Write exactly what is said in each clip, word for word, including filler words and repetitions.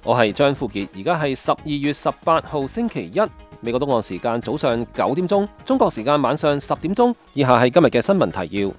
我係張富傑，而家係十二月十八號星期一，美國東岸時間早上九點鐘，中國時間晚上十點鐘。以下係今日嘅新聞提要。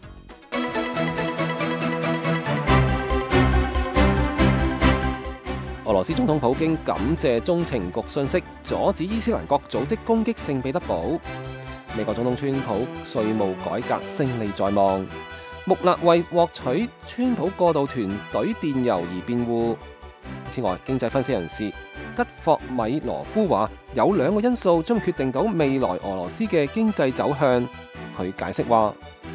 俄羅斯總統普京感謝中情局訊息，阻止伊斯蘭國組織攻擊聖彼得堡。美國總統川普稅務改革勝利在望。穆勒為獲取川普過渡團隊電郵而辯護。此外，經濟分析人士吉霍米羅夫話，有兩個因素將決定到未來俄羅斯嘅經濟走向。佢解釋話，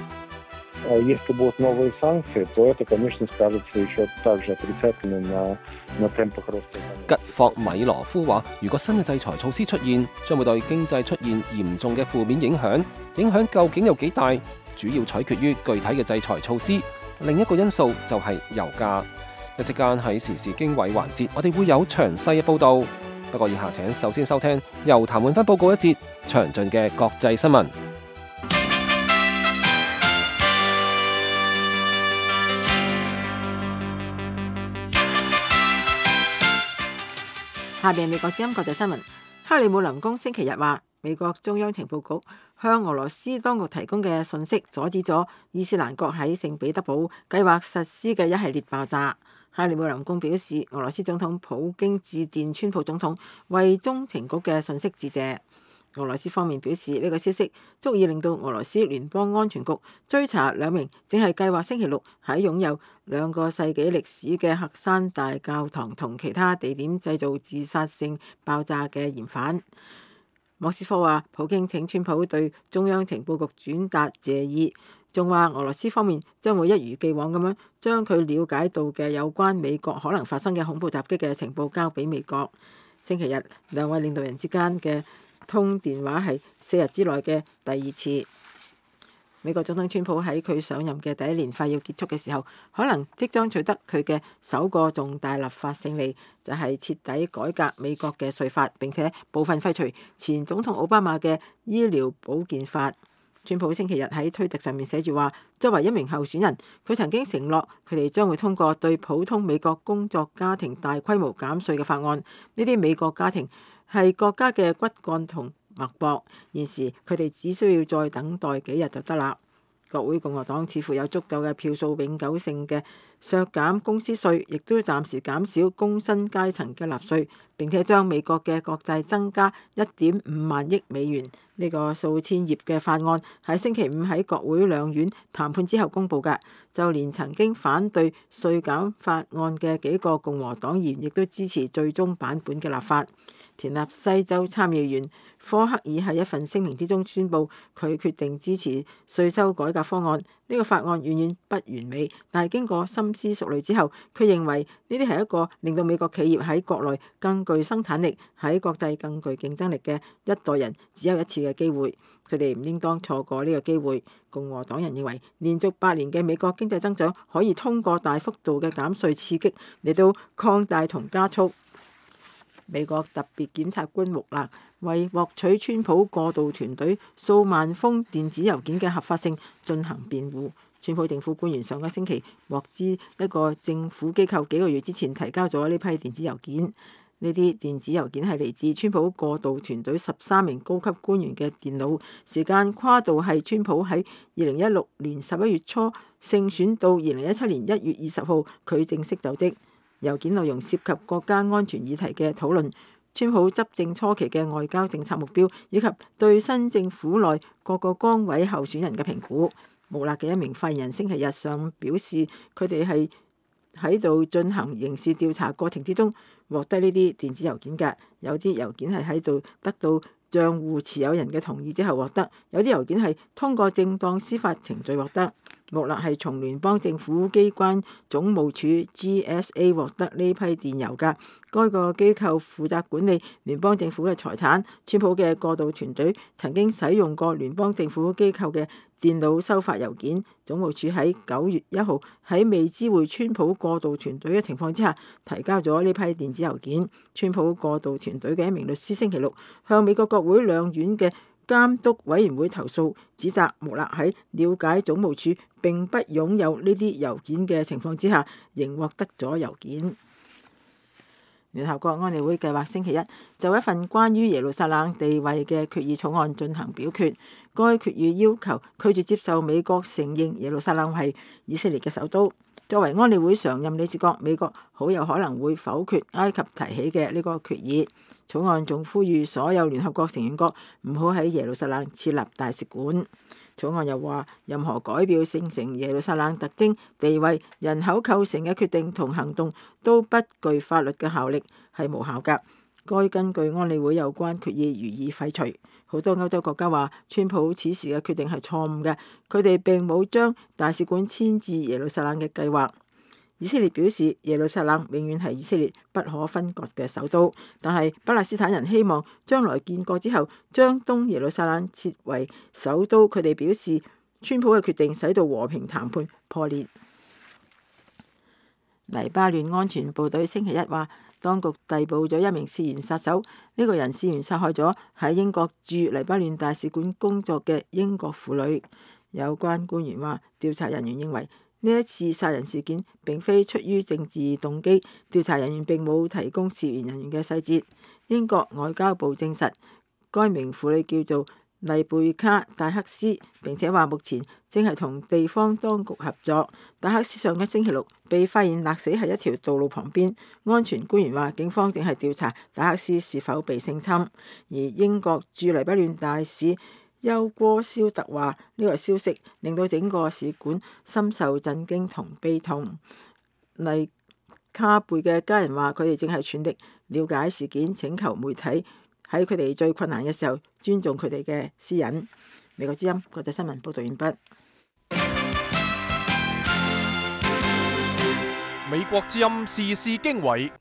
吉霍米羅夫話，如果新嘅制裁措施出現，將會對經濟出現嚴重嘅負面影響，影響究竟有幾大，主要取決於具體嘅制裁措施。另一個因素就係油價。一息間喺時事經緯環節，我哋會有詳細嘅報道。不過以下請首先收聽由譚滿芬報告一節詳盡嘅國際新聞。 下面美國之音國際新聞。克里姆林宮星期日話，美國中央情報局向俄羅斯當局提供嘅信息，阻止咗伊斯蘭國喺聖彼得堡計劃實施嘅一系列爆炸。克里姆林宮表示，俄羅斯總統普京致電川普總統，為中情局嘅信息致謝。俄羅斯方面表示，呢個消息足以令到俄羅斯聯邦安全局追查兩名正係計劃星期六喺擁有兩個世紀歷史嘅喀山大教堂同其他地點製造自殺性爆炸嘅嫌犯。莫斯科話，普京請川普對中央情報局轉達謝意，仲話俄羅斯方面將會一如既往咁樣將佢了解到嘅有關美國可能發生嘅恐怖襲擊嘅情報交俾美國。星期日兩位領導人之間嘅通電話係四日之內嘅第二次。美國總統川普喺佢上任嘅第一年快要結束嘅時候，可能即將取得佢嘅首個重大立法勝利，就係徹底改革美國嘅稅法，並且部分廢除前總統奧巴馬嘅醫療保健法。川普星期日喺推特上面寫住話，作為一名候選人，佢曾經承諾佢哋將會通過對普通美國工作家庭大規模減稅嘅法案。呢啲美國家庭係國家嘅骨幹同脈搏，現時佢哋只需要再等待幾日就得啦。國會共和黨似乎有足夠嘅票數永久性嘅削減公司稅，亦都暫時減少工薪階層嘅納稅，並且將美國嘅國債增加一點五萬億美元。呢個數千頁嘅法案喺星期五喺國會兩院談判之後公佈㗎，就連曾經反對稅減法案嘅幾個共和黨議員亦都支持最終版本嘅立法。田納西州參議員科克爾喺一份聲明之中宣布，佢決定支持稅收改革方案。呢個法案遠遠不完美，但係經過深思熟慮之後，佢認為呢啲係一個令到美國企業喺國內更具生產力、喺國際更具競爭力嘅一代人只有一次嘅機會，佢哋唔應當錯過呢個機會。共和黨人認為，連續八年嘅美國經濟增長可以通過大幅度嘅減稅刺激嚟到擴大同加速。美國特別檢察官穆勒為獲取川普過渡團隊數萬封電子郵件嘅合法性進行辯護。川普政府官員上個星期獲知一個政府機構幾個月之前提交咗呢批電子郵件，呢啲電子郵件係嚟自川普過渡團隊十三名高級官員嘅電腦，時間跨度係川普喺二零一六年十一月初勝選到二零一七年一月二十號佢正式就職。郵件內容涉及國家安全議題嘅討論，川普執政初期嘅外交政策目標，以及對新政府內各個崗位候選人嘅評估。穆勒嘅一名發言人星期日上午表示，佢哋係喺度進行刑事調查過程之中獲得呢啲電子郵件嘅，有啲郵件係喺度得到帳戶持有人嘅同意之後獲得，有啲郵件係通過正當司法程序獲得。穆勒係從聯邦政府機關總務處 G S A 獲得呢批電郵㗎，該個機構負責管理聯邦政府嘅財產。川普嘅過渡團隊曾經使用過聯邦政府機構嘅電腦收發郵件。總務處喺九月一號喺未知會川普過渡團隊嘅情況之下提交咗呢批電子郵件。川普過渡團隊嘅一名律師星期六向美國國會兩院嘅監督委員會投訴，指責穆勒喺了解總務處並不擁有呢啲郵件嘅情況之下，仍獲得咗郵件。 聯合國安理會計劃星期一就一份關於耶路撒冷地位嘅決議草案進行表決。該決議要求拒絕接受美國承認耶路撒冷係以色列嘅首都。作為安理會常任理事國，美國好有可能會否決埃及提起嘅呢個決議。草案仲呼籲所有聯合國成員國唔好喺耶路撒冷設立大使館。草案又話，任何改變聖城耶路撒冷特徵、地位、人口構成嘅決定同行動都不具法律嘅效力，係無效㗎。該根據安理會有關決議予以廢除。好多歐洲國家話，川普此時嘅決定係錯誤嘅，佢哋並冇將大使館遷至耶路撒冷嘅計劃。以色列表示，耶路撒冷永遠係以色列不可分割嘅首都，但係巴勒斯坦人希望將來建國之後將東耶路撒冷設為首都。佢哋表示，川普嘅決定使到和平談判破裂。黎巴嫩安全部隊星期一話，當局逮捕咗一名涉嫌殺手，呢個人涉嫌殺害咗喺英國駐黎巴嫩大使館工作嘅英國婦女。有關官員話，調查人員認為呢一次殺人事件並非出於政治動機，調查人員並冇提供涉嫌人員嘅細節。英國外交部證實，該名婦女叫做麗貝卡戴克斯，並且話目前正係同地方當局合作。戴克斯上個星期六被發現勒死喺一條道路旁邊。安全官員話，警方正係調查戴克斯是否被性侵。而英國駐黎巴嫩大使休戈肖特話，呢個消息令到整個使館深受震驚同悲痛。麗卡貝嘅家人話，佢哋正係全力了解事件，請求媒體喺佢哋最困難嘅時候尊重佢哋嘅私隱。美國之音國際新聞報道完畢。 美國之音時事經緯，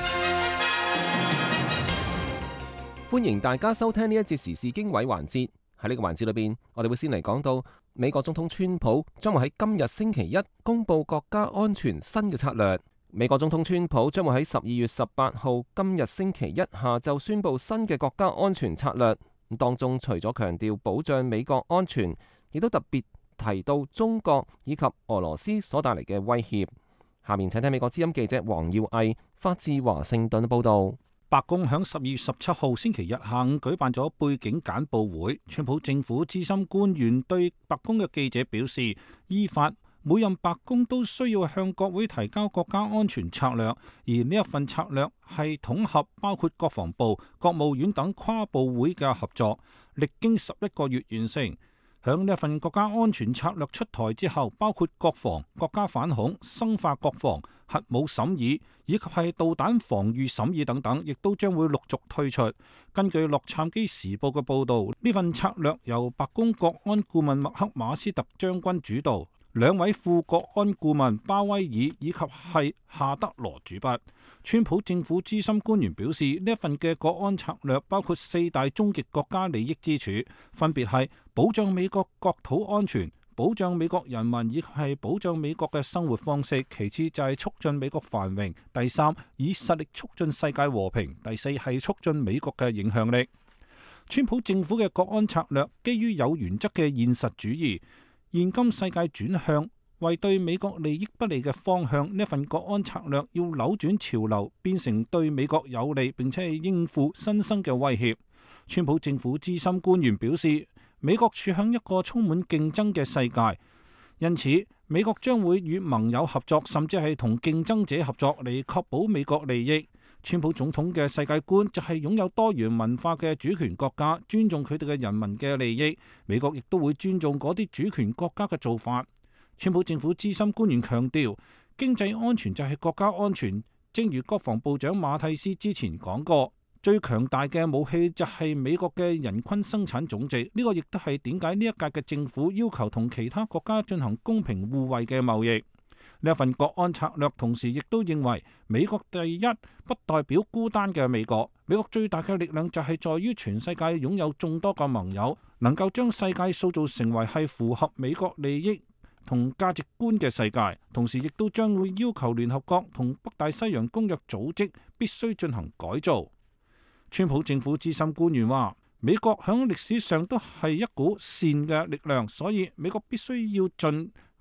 歡迎大家收聽呢一節時事經緯環節。喺呢個環節裏邊，我哋會先嚟講到美國總統川普將會喺今日星期一公布國家安全新嘅策略。美國總統川普將會喺十二月十八號今日星期一下晝宣布新嘅國家安全策略。當中除咗強調保障美國安全，亦都特別提到中國以及俄羅斯所帶嚟嘅威脅。下面請聽美國之音記者黃耀毅發自華盛頓嘅報道。 白宮響十二月十七號星期日下午舉辦咗背景簡報會，川普政府資深官員對白宮嘅記者表示，依法每任白宮都需要向國會提交國家安全策略，而呢一份策略係統合包括國防部、國務院等跨部會嘅合作，歷經十一個月完成。響呢一份國家安全策略出台之後，包括國防、國家反恐、生化國防、核武審議以及係導彈防禦審議等等，亦都將會陸續推出。根據洛杉磯時報嘅報導，呢份策略由白宮國安顧問麥克馬斯特將軍主導，兩位副國安顧問鮑威爾以及係夏德羅主筆。川普政府資深官員表示，呢一份嘅國安策略包括四大終極國家利益支柱，分別係保障美國國土安全、保障美國人民以及係保障美國嘅生活方式，其次就係促進美國繁榮，第三以實力促進世界和平，第四係促進美國嘅影響力。川普政府嘅國安策略基於有原則嘅現實主義，現今世界轉向為對美國利益不利嘅方向，呢份國安策略要扭轉潮流，變成對美國有利，並且係應付新生嘅威脅。川普政府資深官員表示，美國處向一個充滿競爭嘅世界，因此美國將會與盟友合作，甚至係同競爭者合作嚟確保美國利益。川普總統嘅世界觀就係擁有多元文化嘅主權國家，尊重佢哋嘅人民嘅利益。美國亦都會尊重嗰啲主權國家嘅做法。川普政府資深官員強調，經濟安全就係國家安全。正如國防部長馬蒂斯之前講過，最強大嘅武器就係美國嘅人均生產總值。呢個亦都係點解呢一屆嘅政府要求同其他國家進行公平互惠嘅貿易。呢一份國安策略同時亦都認為，美國第一不代表孤單嘅美國。美國最大嘅力量就係在於全世界擁有眾多個盟友，能夠將世界塑造成為係符合美國利益同價值觀嘅世界。同時亦都將會要求聯合國同北大西洋公約組織必須進行改造。川普政府資深官員話，美國響歷史上都係一股善嘅力量，所以美國必須要盡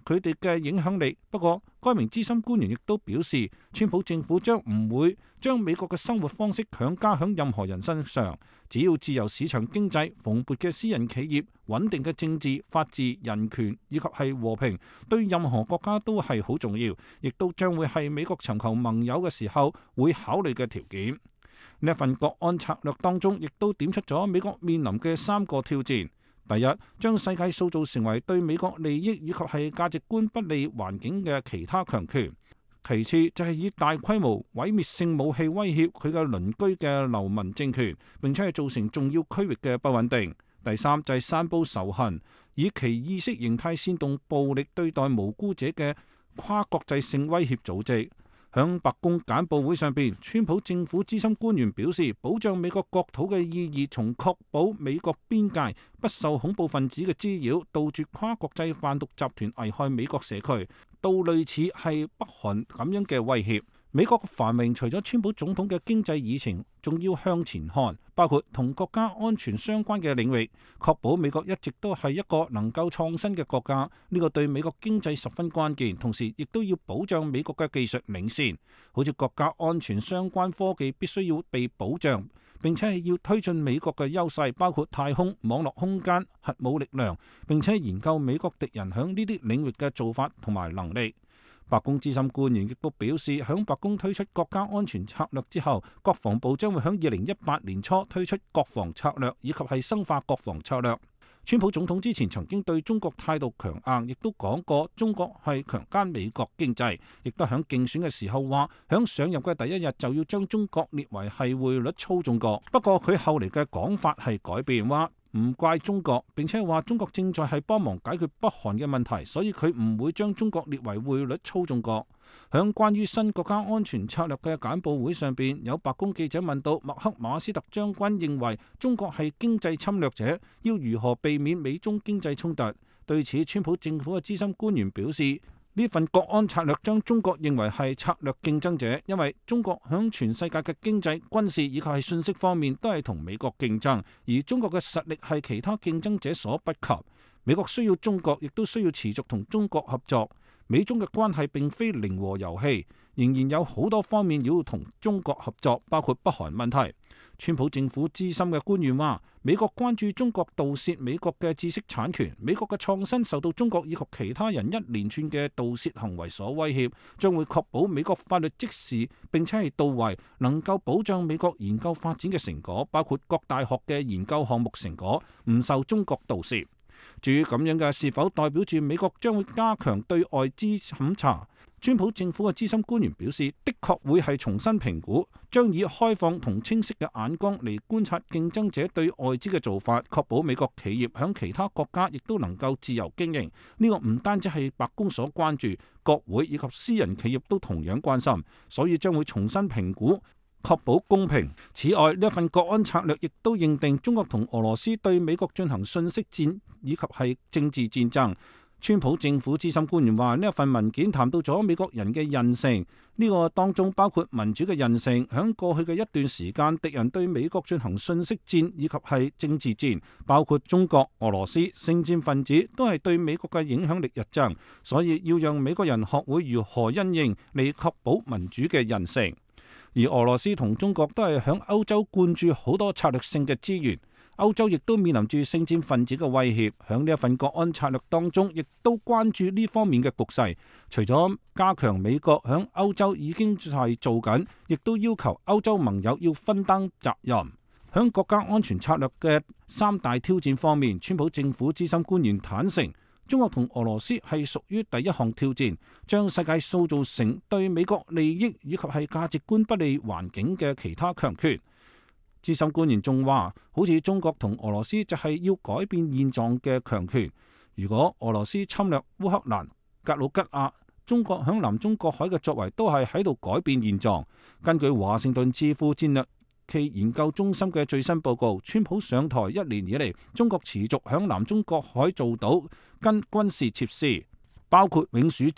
佢哋嘅影響力。不過，該名資深官員亦都表示，川普政府將唔會將美國嘅生活方式強加喺任何人身上，只要自由市場經濟、蓬勃嘅私人企業、穩定嘅政治、法治、人權以及係和平，對任何國家都係好重要，亦都將會係美國尋求盟友嘅時候會考慮嘅條件。呢一份國安策略當中，亦都點出咗美國面臨嘅三個挑戰。第一，將世界塑造成為對美國利益以及係價值觀不利環境嘅其他強權。其次就係以大規模毀滅性武器威脅佢嘅鄰居嘅流民政權，並且係造成重要區域嘅不穩定。第三就係散佈仇恨，以其意識形態煽動暴力對待無辜者嘅跨國際性威脅組織。響白宮簡報會上邊，川普政府資深官員表示，保障美國國土嘅意義從確保美國邊界不受恐怖分子嘅滋擾，杜絕跨國際販毒集團危害美國社區，到類似係北韓咁樣嘅威脅。美國嘅繁榮除咗川普總統嘅經濟議程，仲要向前看，包括同國家安全相關嘅領域，確保美國一直都係一個能夠創新嘅國家。呢個對美國經濟十分關鍵，同時亦都要保障美國嘅技術領先。好似國家安全相關科技必須要被保障，並且係要推進美國嘅優勢，包括太空、網絡空間、核武力量，並且研究美國敵人響呢啲領域嘅做法同埋能力。白宮資深官員亦都表示，響白宮推出國家安全策略之後，國防部將會響二零一八年初推出國防策略，以及係深化國防策略。川普總統之前曾經對中國態度強硬，亦都講過中國係強姦美國經濟，亦都響競選嘅時候話，響上任嘅第一日就要將中國列為係匯率操縱國。不過佢後嚟嘅講法係改變，話唔怪中國，並且話中國正在係幫忙解決北韓嘅問題，所以佢唔會將中國列為匯率操縱國。響關於新國家安全策略嘅簡報會上邊，有白宮記者問到麥克馬斯特將軍認為中國係經濟侵略者，要如何避免美中經濟衝突？對此，川普政府嘅資深官員表示，呢份國安策略將中國認為係策略競爭者，因為中國響全世界嘅經濟、軍事以及係信息方面都係同美國競爭，而中國嘅實力係其他競爭者所不及。美國需要中國，亦都需要持續同中國合作。美中嘅關係並非零和遊戲，仍然有好多方面要同中國合作，包括北韓問題。川普政府資深嘅官員話，美國關注中國盜竊美國嘅知識產權，美國嘅創新受到中國以及其他人一連串嘅盜竊行為所威脅，將會確保美國法律即時並且係到位，能夠保障美國研究發展嘅成果，包括各大學嘅研究項目成果唔受中國盜竊。至於咁樣嘅是否代表住美國將會加強對外資審查？川普政府嘅資深官員表示，的確會係重新評估，將以開放同清晰嘅眼光嚟觀察競爭者對外資嘅做法，確保美國企業響其他國家亦都能夠自由經營。呢個唔單止係白宮所關注，國會以及私人企業都同樣關心，所以將會重新評估，確保公平。此外，呢一份國安策略亦都認定中國同俄羅斯對美國進行信息戰以及係政治戰爭。川普政府資深官員話，呢一份文件談到咗美國人嘅韌性，呢個當中包括民主嘅韌性。響過去嘅一段時間，敵人對美國進行信息戰以及係政治戰，包括中國、俄羅斯、聖戰分子都係對美國嘅影響力日增，所以要讓美國人學會如何因應嚟確保民主嘅韌性。而俄羅斯同中國都係響歐洲灌注好多策略性嘅資源，歐洲亦都面臨住聖戰分子嘅威脅。響呢一份國安策略當中，亦都關注呢方面嘅局勢。除咗加強美國響歐洲已經係做緊，亦都要求歐洲盟友要分擔責任。響國家安全策略嘅三大挑戰方面，川普政府資深官員坦承，中國同俄羅斯係屬於第一項挑戰，將世界塑造成對美國利益以及係價值觀不利環境嘅其他強權。資深官員仲話，好似中國同俄羅斯就係要改變現狀嘅強權。如果俄羅斯侵略烏克蘭、格魯吉亞，中國響南中國海嘅作為都係喺度改變現狀。根據華盛頓智庫戰略暨研究中心嘅最新報告，川普上台一年以嚟，中國持續響南中國海做到跟軍事設施，包括永暑礁、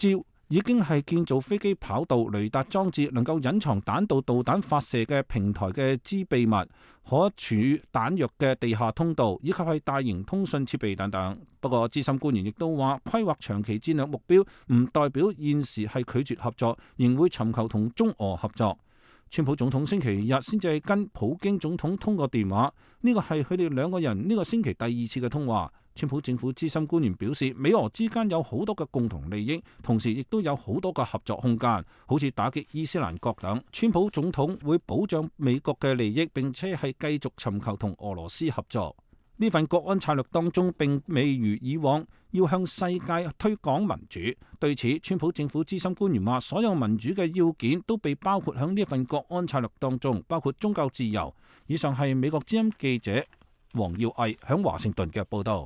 已經係建造飛機跑道、雷達裝置，能夠隱藏彈道導彈發射嘅平台嘅支秘密、可儲彈藥嘅地下通道，以及係大型通訊設備等等。不過資深官員亦都話，規劃長期戰略目標唔代表現時係拒絕合作，仍會尋求同中俄合作。川普總統星期日先至係跟普京總統通過電話，呢個係佢哋兩個人呢個星期第二次嘅通話。川普政府資深官員表示，美俄之間有好多嘅共同利益，同時亦都有好多嘅合作空間，好似打擊伊斯蘭國等。川普總統會保障美國嘅利益，並且係繼續尋求同俄羅斯合作。呢份國安策略當中並未如以往要向世界推廣民主。對此，川普政府資深官員話，所有民主嘅要件都被包括喺呢份國安策略當中，包括宗教自由。以上係美國之音記者黃耀毅響華盛頓嘅報道。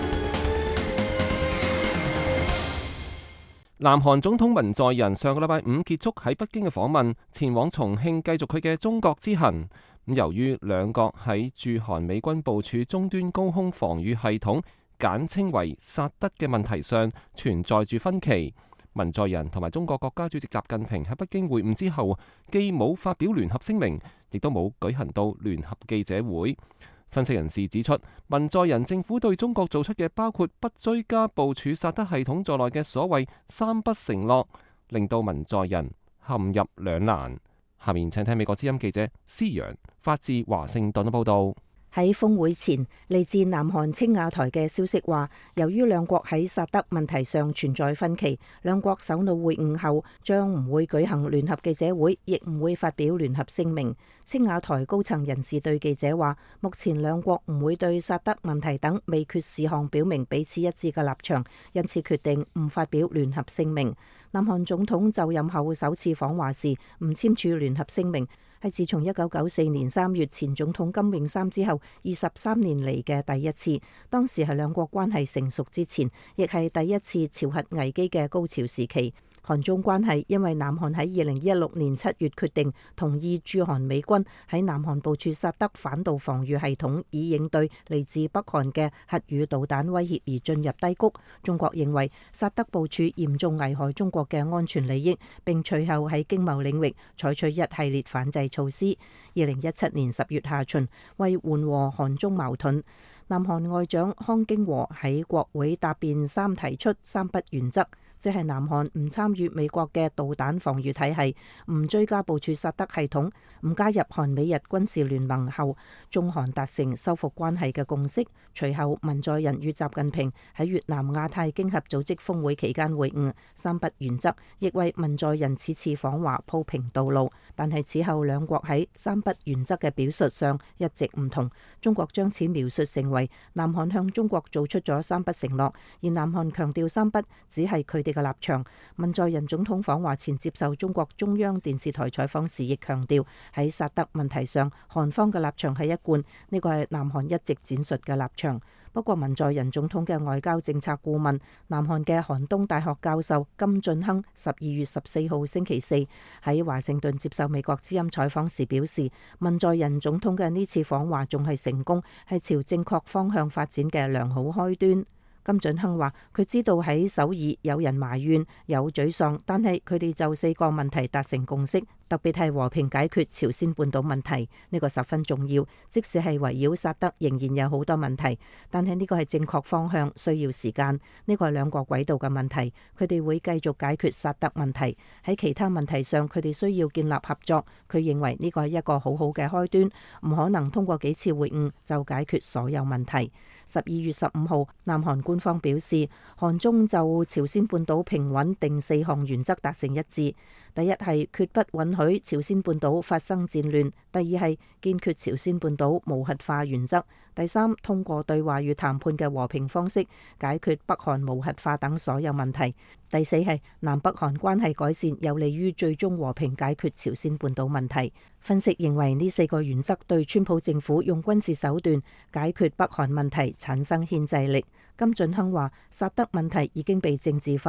南韓總統文在寅上個禮拜五結束喺北京嘅訪問，前往重慶繼續佢嘅中國之行。咁由於兩國喺駐韓美軍部署終端高空防禦系統，簡稱為薩德嘅問題上存在住分歧。文在寅同埋中國國家主席習近平喺北京會晤之後，既冇發表聯合聲明，亦都冇舉行到聯合記者會。分析人士指出，文在寅政府對中國做出嘅包括不追加部署薩德系統在內嘅所謂三不承諾，令到文在寅陷入兩難。下面請聽美國之音記者施陽發自華盛頓嘅報導。 喺峰會前，嚟自南韓青瓦台嘅消息話，由於兩國喺薩德問題上存在分歧，兩國首腦會晤後將唔會舉行聯合記者會，亦唔會發表聯合聲明。青瓦台高層人士對記者話，目前兩國唔會對薩德問題等未決事項表明彼此一致嘅立場，因此決定唔發表聯合聲明。南韓總統就任後首次訪華時唔簽署聯合聲明，係自從一九九四年三月前總統金泳三之後二十三年嚟嘅第一次。當時係兩國關係成熟之前，亦係第一次朝核危機嘅高潮時期。韓中關係因為南韓喺二零一六年七月決定同意駐韓美軍喺南韓部署薩德反導防禦系統，以應對嚟自北韓嘅核與導彈威脅而進入低谷。中國認為薩德部署嚴重危害中國嘅安全利益，並隨後喺經貿領域採取一系列反制措施。二零一七年十月下旬，為緩和韓中矛盾，南韓外長康京和喺國會答辯三提出三不原則，即係南韓唔參與美國嘅導彈防禦體系，唔追加部署薩德系統，唔加入韓美日軍事聯盟後，中韓達成修復關係嘅共識。隨後文在寅與習近平喺越南亞太經合組織峰會期間會晤，三不原則亦為文在寅此次訪華鋪平道路。但係此後兩國喺三不原則嘅表述上一直唔同，中國將此描述成為南韓向中國做出咗三不承諾，而南韓強調三不只係佢哋嘅立場。文在寅總統訪華前接受中國中央電視台採訪時，亦強調喺薩德問題上，韓方嘅立場係一貫，呢個係南韓一直展述嘅立場。不過文在寅總統嘅外交政策顧問、南韓嘅韓東大學教授金俊亨十二月十四號星期四喺華盛頓接受美國之音採訪時表示，文在寅總統嘅呢次訪華仲係成功，係朝正確方向發展嘅良好開端。金俊亨話：佢知道喺首爾有人埋怨、有沮喪，但係佢哋就四個問題達成共識，特別係和平解決朝鮮半島問題，呢個十分重要。即使係圍繞薩德，仍然有好多問題，但係呢個係正確方向，需要時間。呢個係兩國軌道嘅問題，佢哋會繼續解決薩德問題。喺其他問題上，佢哋需要建立合作。佢認為呢個係一個好好嘅開端，唔可能通過幾次會晤就解決所有問題。十二月十五號，南韓官方表示，韓中就朝鮮半島平穩定四項原則達成一致。第一係決不允許朝鮮半島發生戰亂；第二係堅決朝鮮半島無核化原則；第三，通過對話與談判嘅和平方式解決北韓無核化等所有問題；第四係南北韓關係改善，有利於最終和平解決朝鮮半島問題。分析認為呢四個原則對川普政府用軍事手段解決北韓問題產生牽制力。金俊亨話：薩德問題已經被政治化，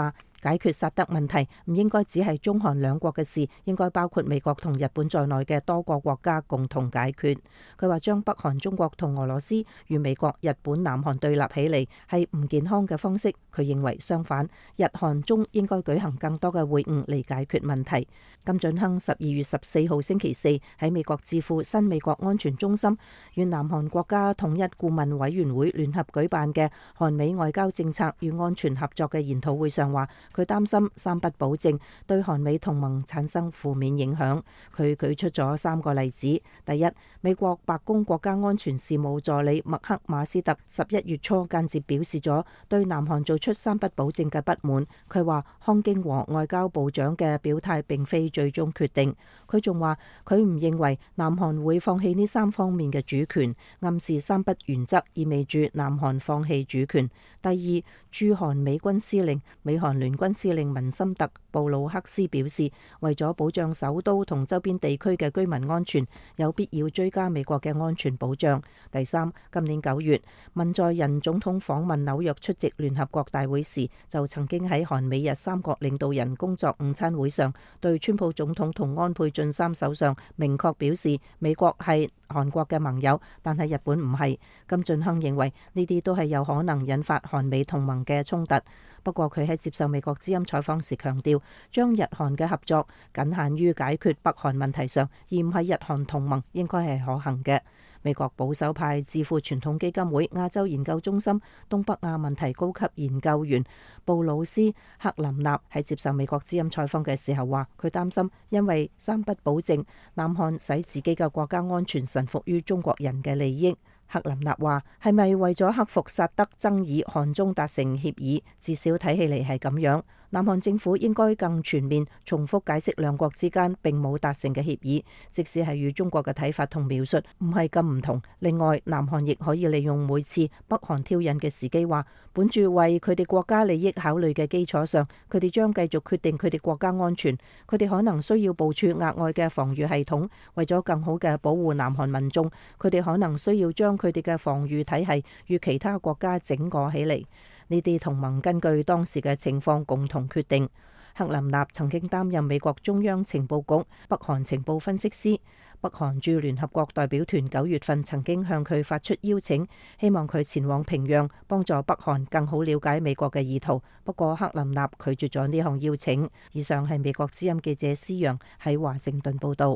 解決薩德問題唔應該只係中韓兩國嘅事，應該包括美國同日本在內嘅多個國家共同解決。佢話將北韓、中國同俄羅斯與美國、日本、南韓對立起嚟係唔健康嘅方式。佢認為相反，日韓中應該舉行更多嘅會晤嚟解決問題。金俊亨十二月十四號星期四喺美國智庫新美國安全中心與南韓國家統一顧問委員會聯合舉辦嘅韓美外交政策與安全合作嘅研討會上話，佢擔心三不保證對韓美同盟產生負面影響。佢舉出咗三個例子。第一，美國白宮國家安全事務助理麥克馬斯特十一月初間接表示咗對南韓做出三不保證嘅不滿。佢話康京和外交部長嘅表態並非最終決定。佢仲話佢唔認為南韓會放棄呢三方面嘅主權，暗示三不原則意味住南韓放棄主權。第二，駐韓美軍司令、美韓聯軍司令文森特布魯克斯表示，為咗保障首都同周邊地區嘅居民安全，有必要追加美國嘅安全保障。第三，今年九月，文在寅總統訪問紐約出席聯合國大會時，就曾經喺韓美日三國領導人工作午餐會上，對川普總統同安倍晉三首相明確表示，美國係韓國嘅盟友，但係日本唔係。金俊亨認為呢啲都係有可能引發韓美同盟嘅衝突。不過佢喺接受美國之音採訪時強調，將日韓嘅合作僅限於解決北韓問題上，而唔係日韓同盟，應該係可行嘅。美國保守派智庫傳統基金會亞洲研究中心東北亞問題高級研究員布魯斯克林納喺接受美國之音採訪嘅時候話，佢擔心因為三不保證，南韓使自己嘅國家安全臣服於中國人嘅利益。克林納話：係咪為咗克服薩德爭議，韓中達成協議？至少睇起嚟係咁樣。南韓政府應該更全面重複解釋兩國之間並冇達成嘅協議，即使係與中國嘅睇法同描述唔係咁唔同。另外，南韓亦可以利用每次北韓挑釁嘅時機，話本住為佢哋國家利益考慮嘅基礎上，佢哋將繼續決定佢哋國家安全。佢哋可能需要部署額外嘅防禦系統，為咗更好嘅保護南韓民眾，佢哋可能需要將佢哋嘅防禦體系與其他國家整合起嚟。呢啲同盟根據當時嘅情況共同決定。克林納曾經擔任美國中央情報局北韓情報分析師。北韓駐聯合國代表團九月份曾經向佢發出邀請，希望佢前往平壤幫助北韓更好了解美國嘅意圖。不過克林納拒絕咗呢項邀請。以上係美國之音記者施陽喺華盛頓報道。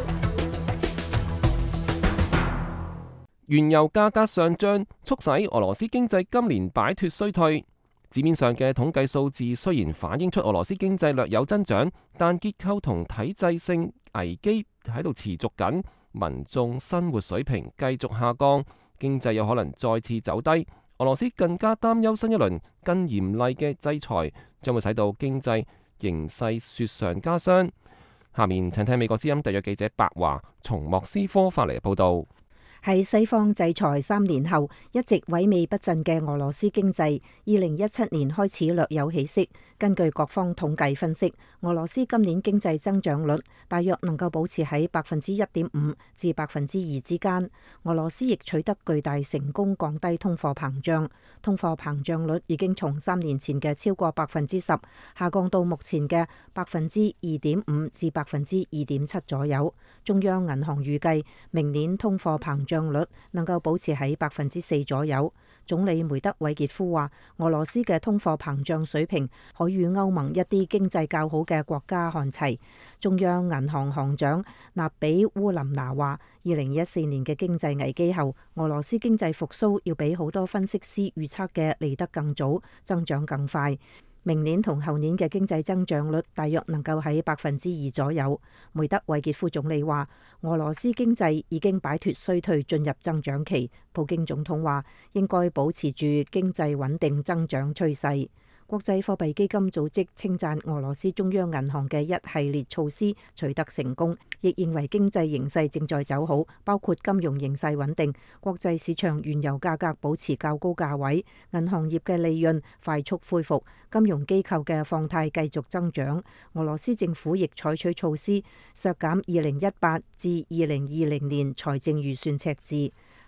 原油價格上漲，促使俄羅斯經濟今年擺脫衰退。紙面上嘅統計數字雖然反映出俄羅斯經濟略有增長，但結構同體制性危機喺度持續緊，民眾生活水平繼續下降，經濟有可能再次走低。俄羅斯更加擔憂新一輪更嚴厲嘅制裁將會使到經濟形勢雪上加霜。下面請聽美國之音特約記者白華從莫斯科發嚟嘅報導。 喺西方制裁三年後，一直萎靡不振嘅俄羅斯經濟，二零一七年開始略有起色。根據各方統計分析，俄羅斯今年經濟增長率大約能夠保持喺百分之一點五至百分之二之間。俄羅斯亦取得巨大成功，降低通貨膨脹。通貨膨脹率已經從三年前嘅超過百分之十，下降到目前嘅百分之二點五至百分之二點七左右。中央銀行預計明年通貨膨脹率能夠保持喺百分之四左右。總理梅德韋傑夫話，俄羅斯嘅通貨膨脹水平可與歐盟一啲經濟較好嘅國家看齊。中央銀行行長納比烏林拿話，二零一四年嘅經濟危機後，俄羅斯經濟復甦要比好多分析師預測嘅嚟得更早，增長更快。明年同後年嘅經濟增長率大約能夠喺百分之二左右。梅德韋傑夫總理話，俄羅斯經濟已經擺脫衰退，進入增長期。普京總統話，應該保持住經濟穩定增長趨勢。國際貨幣基金組織稱讚俄羅斯中央銀行嘅一系列措施取得成功，亦認為經濟形勢正在走好，包括金融形勢穩定，國際市場原油價格保持較高價位，銀行業嘅利潤快速恢復，金融機構嘅放貸繼續增長。俄羅斯政府亦採取措施削減二零一八至二零二零年財政預算赤字。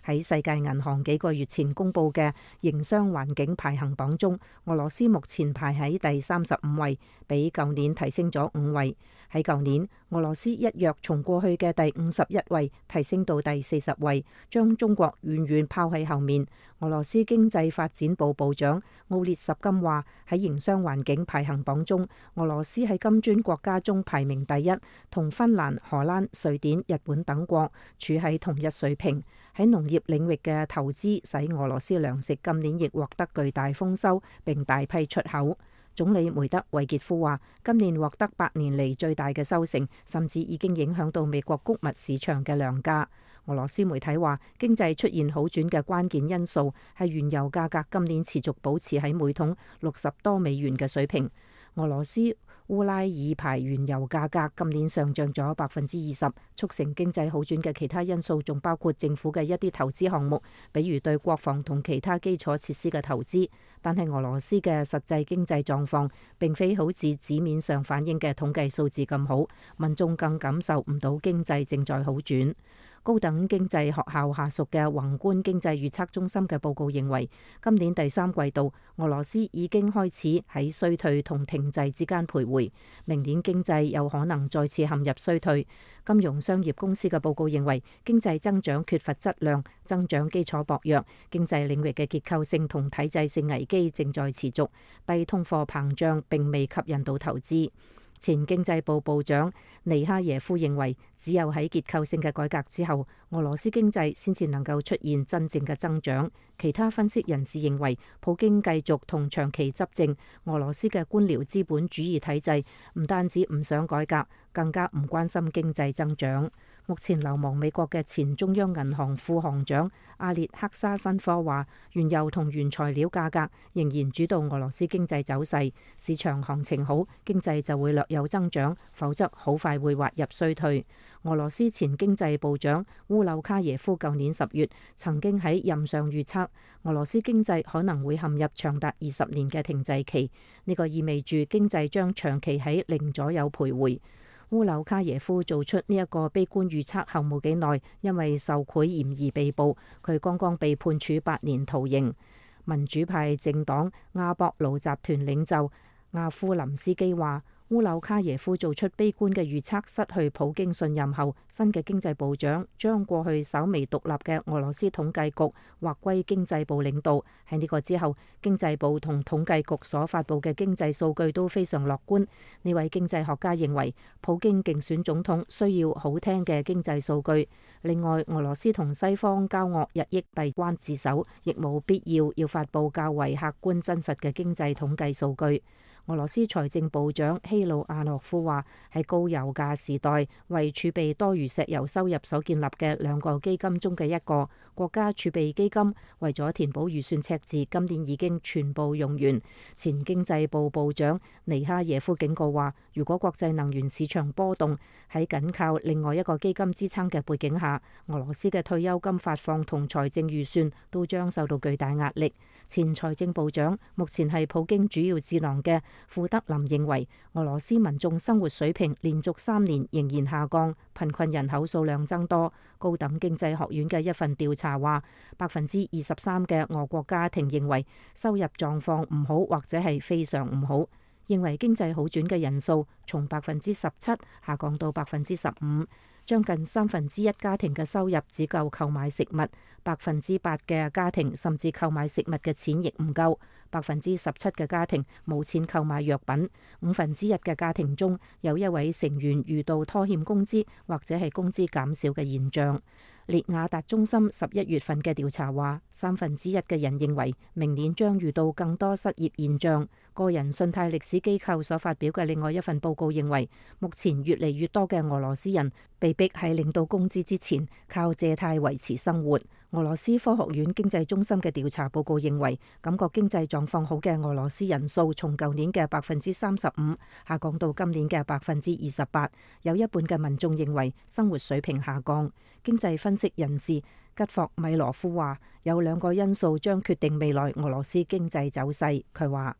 喺世界銀行幾個月前公布嘅營商環境排行榜中，俄羅斯目前排喺第三十五位，比舊年提升咗五位。喺舊年，俄羅斯一躍從過去嘅第五十一位提升到第四十位，將中國遠遠拋喺後面。俄羅斯經濟發展部部長奧列什金話：喺營商環境排行榜中，俄羅斯喺金磚國家中排名第一，同芬蘭、荷蘭、瑞典、日本等國處喺同一水平。喺農業領域嘅投資使俄羅斯糧食今年亦獲得巨大豐收，並大批出口。總理梅德韋傑夫話：今年獲得百年嚟最大嘅收成，甚至已經影響到美國穀物市場嘅糧價。俄羅斯媒體話，經濟出現好轉嘅關鍵因素係原油價格今年持續保持喺每桶六十多美元嘅水平。俄羅斯烏拉爾牌原油價格今年上漲咗百分之二十，促成經濟好轉嘅其他因素仲包括政府嘅一啲投資項目，比如對國防同其他基礎設施嘅投資。但係俄羅斯嘅實際經濟狀況並非好似紙面上反映嘅統計數字咁好，民眾更感受唔到經濟正在好轉。高等經濟學校下屬嘅宏觀經濟預測中心嘅報告認為，今年第三季度俄羅斯已經開始喺衰退同停滯之間徘徊，明年經濟有可能再次陷入衰退。金融商業公司嘅報告認為，經濟增長缺乏質量，增長基礎薄弱，經濟領域嘅結構性同體制性危機正在持續，低通貨膨脹並未吸引到投資。前經濟部部長尼哈耶夫認為，只有喺結構性嘅改革之後，俄羅斯經濟先至能夠出現真正嘅增長。其他分析人士認為，普京繼續同長期執政俄羅斯嘅官僚資本主義體制，唔單止唔想改革，更加唔關心經濟增長。目前流亡美國嘅前中央銀行副行長阿列克沙申科話，原油同原材料價格仍然主導俄羅斯經濟走勢，市場行情好，經濟就會略有增長，否則好快會滑入衰退。俄羅斯前經濟部長烏柳卡耶夫舊年十月曾經喺任上預測，俄羅斯經濟可能會陷入長達二十年嘅停滯期，呢個意味住經濟將長期喺零左右徘徊。烏柳卡耶夫做出呢一個悲觀預測後冇幾耐，因為受賄嫌疑被捕，佢剛剛被判處八年徒刑。民主派政黨阿博魯集團領袖阿夫林斯基話，烏柳卡耶夫做出悲觀嘅預測，失去普京信任後，新嘅經濟部長將過去稍微獨立嘅俄羅斯統計局劃歸經濟部領導。喺呢個之後，經濟部同統計局所發布嘅經濟數據都非常樂觀。呢位經濟學家認為，普京競選總統需要好聽嘅經濟數據。另外，俄羅斯同西方交惡日益閉關自守，亦冇必要要發布較為客觀真實嘅經濟統計數據。俄羅斯財政部長希魯亞諾夫話：喺高油價時代，為儲備多餘石油收入所建立嘅兩個基金中嘅一個國家儲備基金，為咗填補預算赤字，今年已經全部用完。前經濟部部長尼哈耶夫警告話：如果國際能源市場波動，喺緊靠另外一個基金支撐嘅背景下，俄羅斯嘅退休金發放同財政預算都將受到巨大壓力。前財政部長目前係普京主要智囊嘅庫德林認為，俄羅斯民眾生活水平連續三年仍然下降，貧困人口數量增多。高等經濟學院嘅一份調查話，百分之二十三嘅俄國家庭認為收入狀況唔好或者係非常唔好，認為經濟好轉嘅人數從百分之十七下降到百分之十五。將近三分之一家庭嘅收入只夠購買食物，百分之八嘅家庭甚至購買食物嘅錢亦唔夠，百分之十七嘅家庭冇錢購買藥品，五分之一嘅家庭中有一位成員遇到拖欠工資或者係工資減少嘅現象。列雅達中心十一月份嘅調查話，三分之一嘅人認為明年將遇到更多失業現象。個人信貸歷史機構所發表嘅另外一份報告認為，目前越嚟越多嘅俄羅斯人被逼喺領到工資之前靠借貸維持生活。俄羅斯科學院經濟中心嘅調查報告認為，感覺經濟狀況好嘅俄羅斯人數從舊年嘅百分之三十五下降到今年嘅百分之二十八，有一半嘅民眾認為生活水平下降。經濟分析人士吉霍米羅夫話，有兩個因素將決定未來俄羅斯經濟走勢。佢話：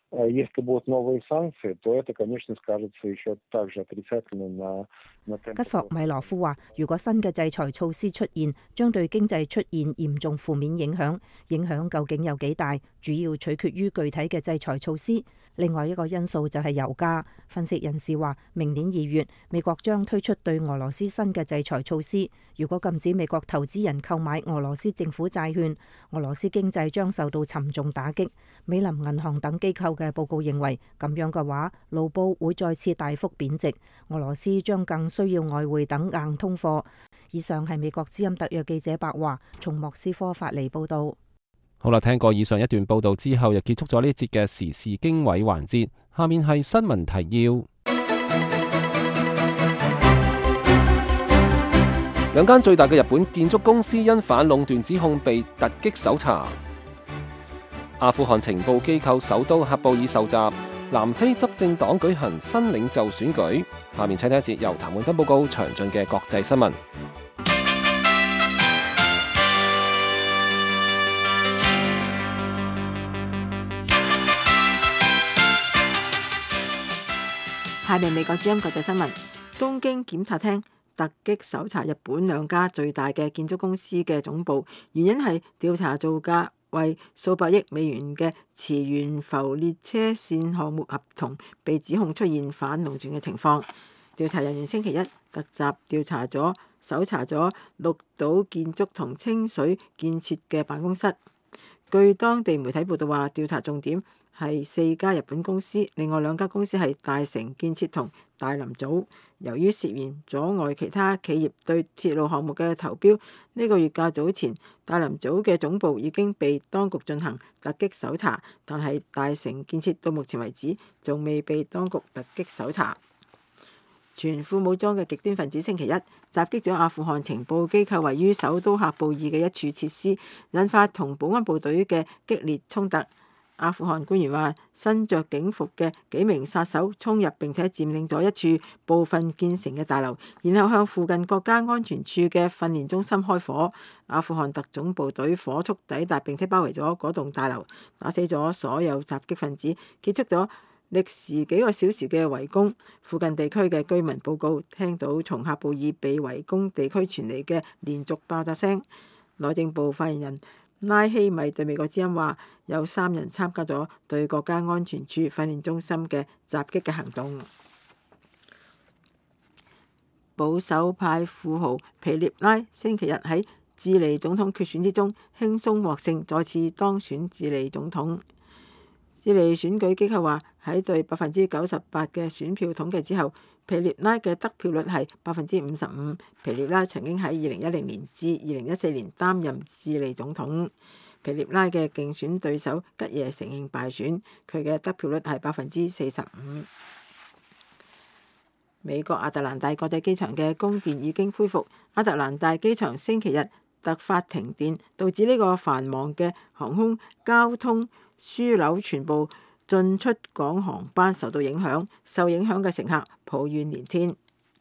Если будут новые санкции, то это, конечно, скажется еще также отрицательно на на темпе. 吉霍米羅夫話：如果新嘅制裁措施出現，將對經濟出現嚴重負面影響，影響究竟有幾大，主要取決於具體嘅制裁措施。另外一個因素就係油價。分析人士話，明年二月美國將推出對俄羅斯新嘅制裁措施。如果禁止美國投資人購買俄羅斯政府債券，俄羅斯經濟將受到沉重打擊。美林銀行等機構嘅報告認為，咁樣嘅話，盧布會再次大幅貶值，俄羅斯將更需要外匯等硬通貨。以上係美國之音特約記者白華從莫斯科發嚟報導。 好啦，聽過以上一段報導之後，又結束咗呢一節嘅時事經緯環節。下面係新聞提要。兩間最大嘅日本建築公司因反壟斷指控被突擊搜查。阿富汗情報機構首都喀布爾受襲。南非執政黨舉行新領袖選舉。下面請睇一節由譚滿芬報告詳盡嘅國際新聞。 下面美國之音國際新聞：東京檢察廳突擊搜查日本兩家最大嘅建築公司嘅總部，原因係調查造價為數百億美元嘅池原浮列車線項目合同被指控出現反壟斷嘅情況。調查人員星期一突襲調查咗搜查咗綠島建築同清水建設嘅辦公室。據當地媒體報道話，調查重點係四家日本公司，另外兩家公司係大成建設同大林組。由於涉嫌阻礙其他企業對鐵路項目嘅投標，呢個月較早前，大林組嘅總部已經被當局進行突擊搜查，但係大成建設到目前為止仲未被當局突擊搜查。全副武裝嘅極端分子星期一襲擊咗阿富汗情報機構位於首都喀布爾嘅一處設施，引發同保安部隊嘅激烈衝突。阿富汗官員話，身着警服嘅幾名殺手衝入並且佔領咗一處部分建成嘅大樓，然後向附近國家安全處嘅訓練中心開火。阿富汗特種部隊火速抵達並且包圍咗嗰棟大樓，打死咗所有襲擊分子，結束咗歷時幾個小時嘅圍攻。附近地區嘅居民報告聽到從喀布爾被圍攻地區傳嚟嘅連續爆炸聲。內政部發言人拉希米對美國之音話，有三人參加咗對國家安全處訓練中心嘅襲擊嘅行動。保守派富豪皮涅拉星期日喺智利總統決選之中輕鬆獲勝，再次當選智利總統。智利選舉機構話，喺對百分之九十八嘅選票統計之後，皮涅拉嘅得票率係百分之五十五。皮涅拉曾經喺二零一零年至二零一四年擔任智利總統。皮涅拉嘅競選對手吉耶承認敗選，佢嘅得票率係百分之四十五。美國亞特蘭大國際機場嘅供電已經恢復。亞特蘭大機場星期日突發停電，導致呢個繁忙嘅航空交通樞紐全部進出港航班受到影響，受影響嘅乘客抱怨連天。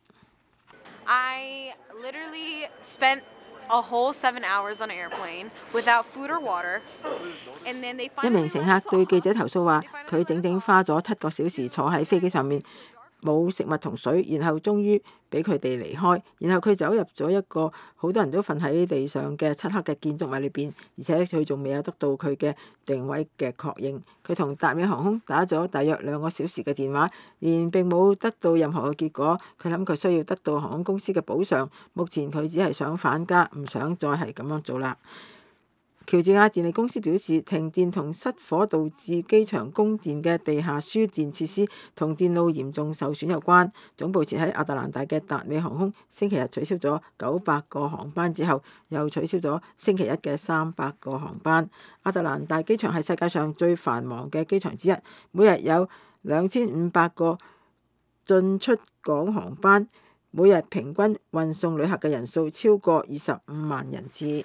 I literally spent a whole seven hours on an airplane without food or water, and then they 一名乘客對記者投訴話，佢整整花咗七個小時坐喺飛機上面，冇食物同水，然後終於俾佢哋離開。然後佢走入咗一個好多人都瞓喺地上嘅漆黑嘅建築物裏邊，而且佢仲未有得到佢嘅定位嘅確認。佢同達美航空打咗大約兩個小時嘅電話，然並冇得到任何嘅結果。佢諗佢需要得到航空公司嘅補償。目前佢只係想返家，唔想再係咁樣做啦。喬治亞電力公司表示，停電同失火導致機場供電嘅地下輸電設施同電路嚴重受損有關。總部設喺亞特蘭大嘅達美航空星期日取消咗九百個航班之後，又取消咗星期一嘅三百個航班。亞特蘭大機場係世界上最繁忙嘅機場之一，每日有兩千五百個進出港航班，每日平均運送旅客嘅人數超過二十五萬人次。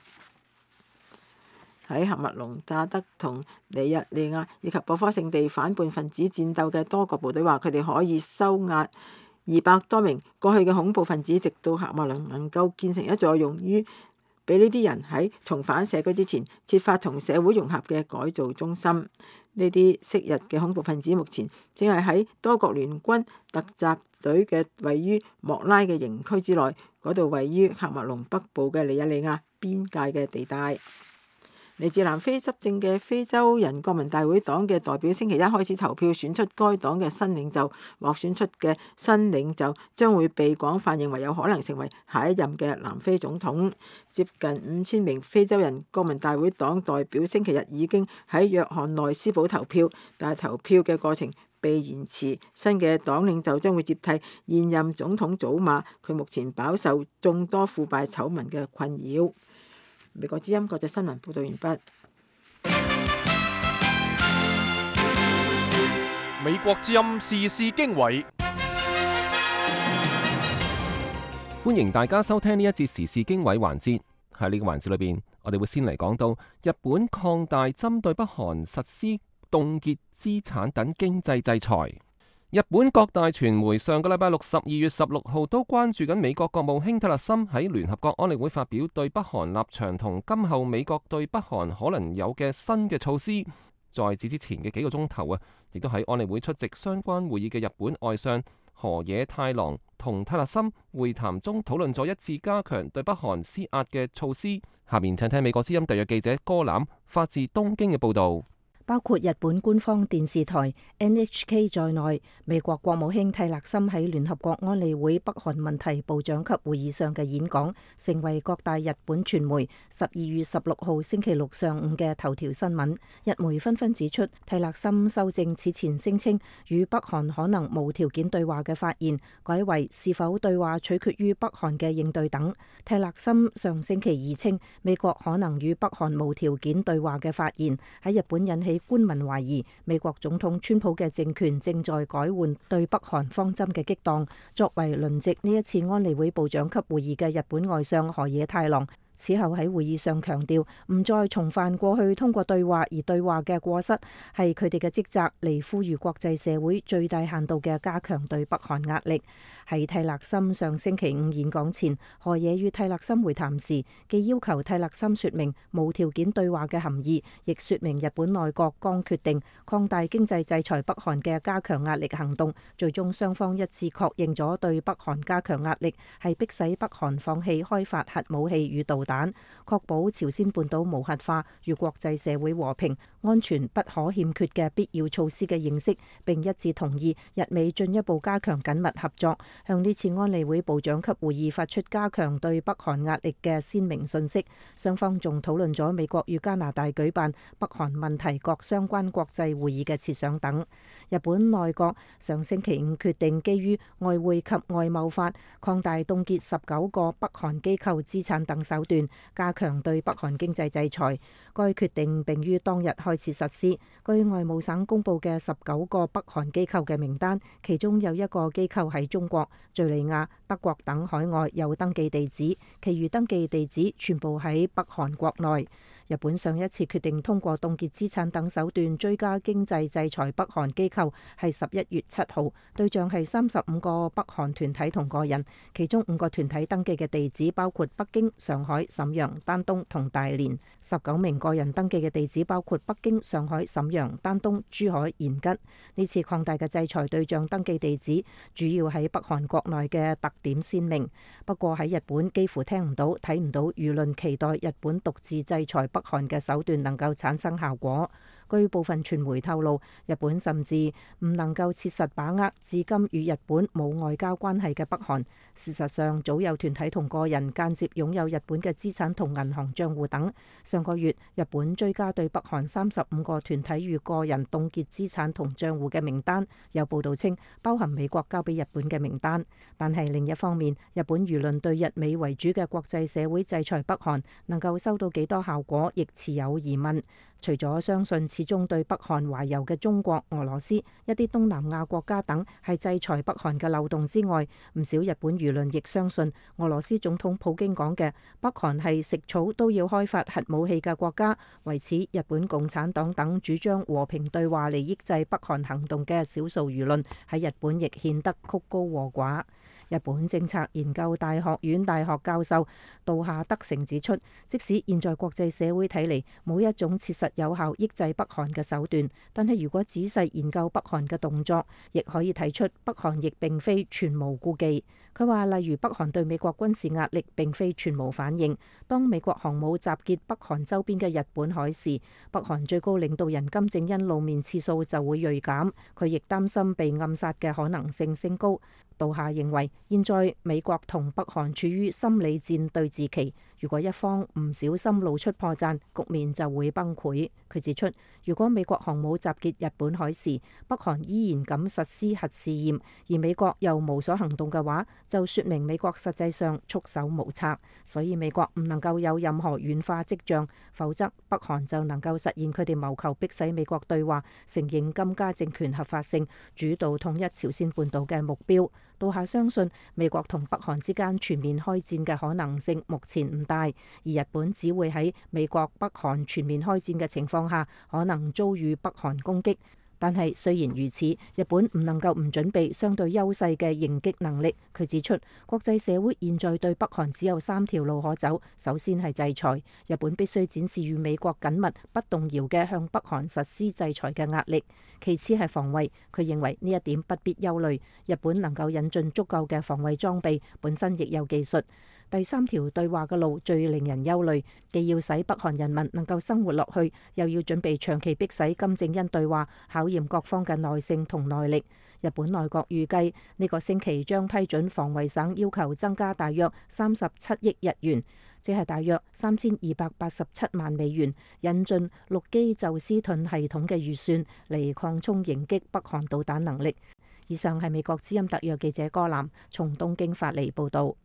喺喀麥隆、乍得同尼日利亞以及博科聖地反叛分子戰鬥嘅多個部隊話，佢哋可以收押二百多名過去嘅恐怖分子，直到喀麥隆能夠建成一座用於俾呢啲人喺重返社區之前設法同社會融合嘅改造中心。呢啲昔日嘅恐怖分子目前正係喺多國聯軍突襲隊嘅位於莫拉嘅營區之內，嗰度位於喀麥隆北部嘅尼日利亞邊界嘅地帶。嚟自南非執政嘅非洲人國民大會黨嘅代表星期一開始投票選出該黨嘅新領袖，獲選出嘅新領袖將會被廣泛認為有可能成為下一任嘅南非總統。接近五千名非洲人國民大會黨代表星期日已經喺約翰內斯堡投票，但係投票嘅過程被延遲。新嘅黨領袖將會接替現任總統祖馬，佢目前飽受眾多腐敗醜聞嘅困擾。美國之音國際新聞報道完畢。 美國之音時事經緯， 歡迎大家收聽呢一節時事經緯環節。喺呢個環節裏邊，我哋會先嚟講到日本擴大針對北韓實施凍結資產等經濟制裁。日本各大傳媒上個禮拜六十二月十六號都關注緊美國國務卿蒂勒森喺聯合國安理會發表對北韓立場同今後美國對北韓可能有嘅新嘅措施。在此之前嘅幾個鐘頭啊，亦都喺安理會出席相關會議嘅日本外相河野太郎同蒂勒森會談中討論咗一致加強對北韓施壓嘅措施。下面請聽美國之音特約記者歌欖發自東京嘅報導。 包括日本官方電視台 N H K 在內，美國國務卿蒂勒森喺聯合國安理會北韓問題部長級會議上嘅演講，成為各大日本傳媒十二月十六號星期六上午嘅頭條新聞。日媒紛紛指出，蒂勒森修正此前聲稱與北韓可能無條件對話嘅發言，改為是否對話取決於北韓嘅應對等。蒂勒森上星期二稱，美國可能與北韓無條件對話嘅發言喺日本引起官民懷疑美國總統川普嘅政權正在改換對北韓方針嘅激盪。作為輪值呢一次安理會部長級會議嘅日本外相河野太郎，此後喺會議上強調，唔再重犯過去通過對話而對話嘅過失，係佢哋嘅職責，嚟呼籲國際社會最大限度嘅加強對北韓壓力。喺蒂勒森上星期五演講前，河野與蒂勒森會談時，既要求蒂勒森說明無條件對話嘅含義，亦說明日本內閣剛決定擴大經濟制裁北韓嘅加強壓力行動。最終雙方一致確認咗對北韓加強壓力係迫使北韓放棄開發核武器與導彈，確保朝鮮半島無核化與國際社會和平安全不可欠缺嘅必要措施嘅認識，並一致同意日美進一步加強緊密合作，向呢次安理會部長級會議發出加強對北韓壓力嘅鮮明信息。雙方仲討論咗美國與加拿大舉辦北韓問題各相關國際會議嘅設想等。日本內閣上星期五決定基於外匯及外貿法，擴大凍結十九個北韓機構資產等手段，加強對北韓經濟制裁。該決定並於當日開始實施。據外務省公佈嘅十九個北韓機構嘅名單，其中有一個機構喺中國、敘利亞、德國等海外有登記地址，其餘登記地址全部喺北韓國內。日本上一次決定通過凍結資產等手段追加經濟制裁北韓機構係十一月七號，對象係三十五個北韓團體同個人，其中五個團體登記嘅地址包括北京、上海、瀋陽、丹東同大連，十九名個人登記嘅地址包括北京、上海、瀋陽、丹東、珠海、延吉。呢次擴大嘅制裁對象登記地址主要喺北韓國內嘅特點鮮明，不過喺日本幾乎聽唔到、睇唔到輿論期待日本獨自制裁北韓嘅手段能夠產生效果。據部分傳媒透露，日本甚至唔能夠切實把握至今與日本冇外交關係嘅北韓。事實上，早有團體同個人間接擁有日本嘅資產同銀行帳戶等。上個月，日本追加對北韓三十五個團體與個人凍結資產同帳戶嘅名單，有報道稱包含美國交俾日本嘅名單。但係另一方面，日本輿論對日美為主嘅國際社會制裁北韓能夠收到幾多效果，亦持有疑問。除咗相信始終對北韓懷柔嘅中國、俄羅斯、一啲東南亞國家等係制裁北韓嘅漏洞之外，唔少日本輿論亦相信俄羅斯總統普京講嘅北韓係食草都要開發核武器嘅國家。為此，日本共產黨等主張和平對話嚟抑制北韓行動嘅少數輿論喺日本亦顯得曲高和寡。 日本政策研究大學院大學教授杜下德成指出，即使現在國際社會睇嚟冇一種切實有效抑制北韓嘅手段，但係如果仔細研究北韓嘅動作，亦可以睇出北韓亦並非全無顧忌。佢話，例如北韓對美國軍事壓力並非全無反應。當美國航母集結北韓周邊嘅日本海時，北韓最高領導人金正恩露面次數就會銳減。佢亦擔心被暗殺嘅可能性升高。杜夏認為，現在美國同北韓處於心理戰對峙期，如果一方唔小心露出破綻，局面就會崩潰。佢指出，如果美國航母集結日本海時，北韓依然敢實施核試驗，而美國又無所行動嘅話，就說明美國實際上束手無策。所以美國唔能夠有任何軟化跡象，否則北韓就能夠實現佢哋謀求迫使美國對話、承認金家政權合法性、主導統一朝鮮半島嘅目標。杜夏相信美國同北韓之間全面開戰嘅可能性目前唔大，而日本只會喺美國北韓全面開戰嘅情況下可能遭遇北韓攻擊。但係雖然如此，日本唔能夠唔準備相對優勢嘅迎擊能力。佢指出，國際社會現在對北韓只有三條路可走，首先係制裁，日本必須展示與美國緊密不動搖嘅向北韓實施制裁嘅壓力。其次係防衛，佢認為呢一點不必憂慮，日本能夠引進足夠嘅防衛裝備，本身亦有技術。第三條對話嘅路最令人憂慮，既要使北韓人民能夠生活落去，又要準備長期迫使金正恩對話，考驗各方嘅耐性同耐力。日本內閣預計呢個星期將批准防衛省要求增加大約三十七億日元，即係大約三千二百八十七萬美元，引進陸基宙斯盾系統嘅預算嚟擴充迎擊北韓導彈能力。以上係美國之音特約記者柯南從東京發嚟報導。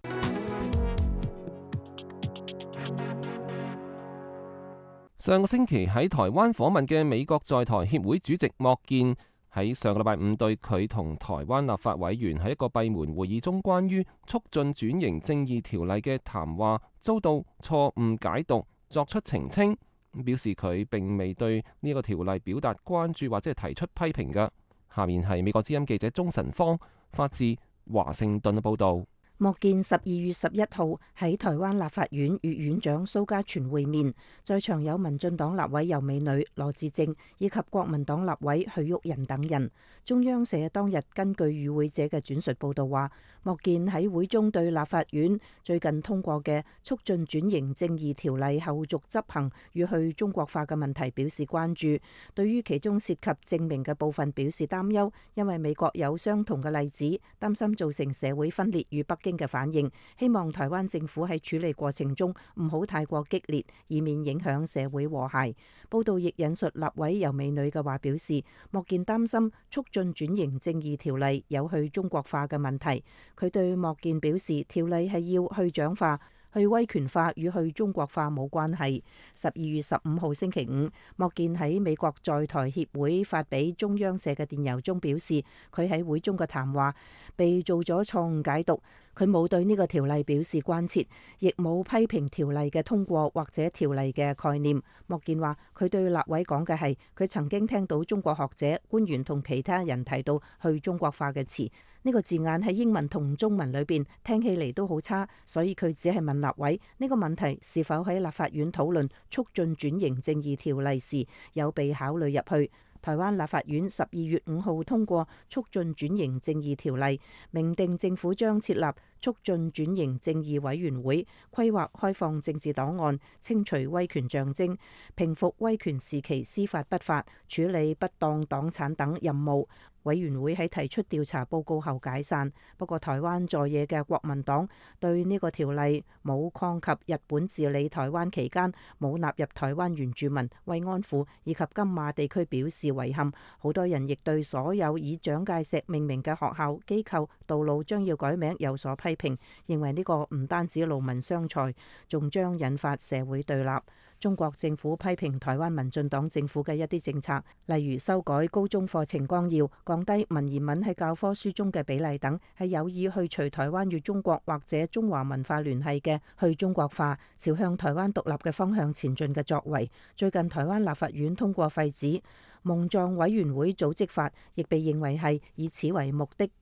上個星期喺台灣訪問嘅美國在台協會主席莫健喺上個禮拜五對佢同台灣立法委員喺一個閉門會議中關於促進轉型正義條例嘅談話遭到錯誤解讀，作出澄清，表示佢並未對呢個條例表達關注或者係提出批評嘅。下面係美國之音記者鍾晨芳發自華盛頓嘅報導。 莫健十二月十一號喺台灣立法院與院長蘇嘉全會面，在場有民進黨立委游美女、羅致政以及國民黨立委許旭仁等人。中央社當日根據與會者嘅轉述報導話，莫健喺會中對立法院最近通過嘅促進轉型正義條例後續執行與去中國化嘅問題表示關注，對於其中涉及證明嘅部分表示擔憂，因為美國有相同嘅例子，擔心造成社會分裂與北京嘅反應，希望台灣政府喺處理過程中唔好太過激烈，以免影響社會和諧。報道亦引述立委游美女嘅話表示，莫健擔心促進轉型正義條例有去中國化嘅問題。佢對莫健表示，條例係要去蔣化、去威權化與去中國化冇關係。十二月十五號星期五，莫健喺美國在台協會發俾中央社嘅電郵中表示，佢喺會中嘅談話被做咗錯誤解讀。佢冇對呢個條例表示關切，亦冇批評條例嘅通過或者條例嘅概念。莫健話，佢對立委講嘅係，佢曾經聽到中國學者、官員同其他人提到去中國化嘅詞，呢個字眼喺英文同中文裏邊聽起嚟都好差，所以佢只係問立委呢個問題是否喺立法院討論促進轉型正義條例時有被考慮入去。台灣立法院十二月五號通過促進轉型正義條例，明定政府將設立促進轉型正義委員會，規劃開放政治檔案，清除威權象徵，平復威權時期司法不法、處理不當黨產等任務。委員會喺提出調查報告後解散。不過台灣在野嘅國民黨對呢個條例冇抗及日本治理台灣期間冇納入台灣原住民、慰安婦以及金馬地區表示遺憾。好多人亦對所有以蔣介石命名嘅學校、機構、道路將要改名有所批評，認為呢個唔單止勞民傷財，仲將引發社會對立。中國政府批評台灣民進黨政府嘅一啲政策，例如修改高中課程綱要、降低文言文喺教科書中嘅比例等，係有意去除台灣與中國或者中華文化聯繫嘅去中國化，朝向台灣獨立嘅方向前進嘅作為。最近台灣立法院通過廢止蒙藏委員會組織法，亦被認為係以此為目的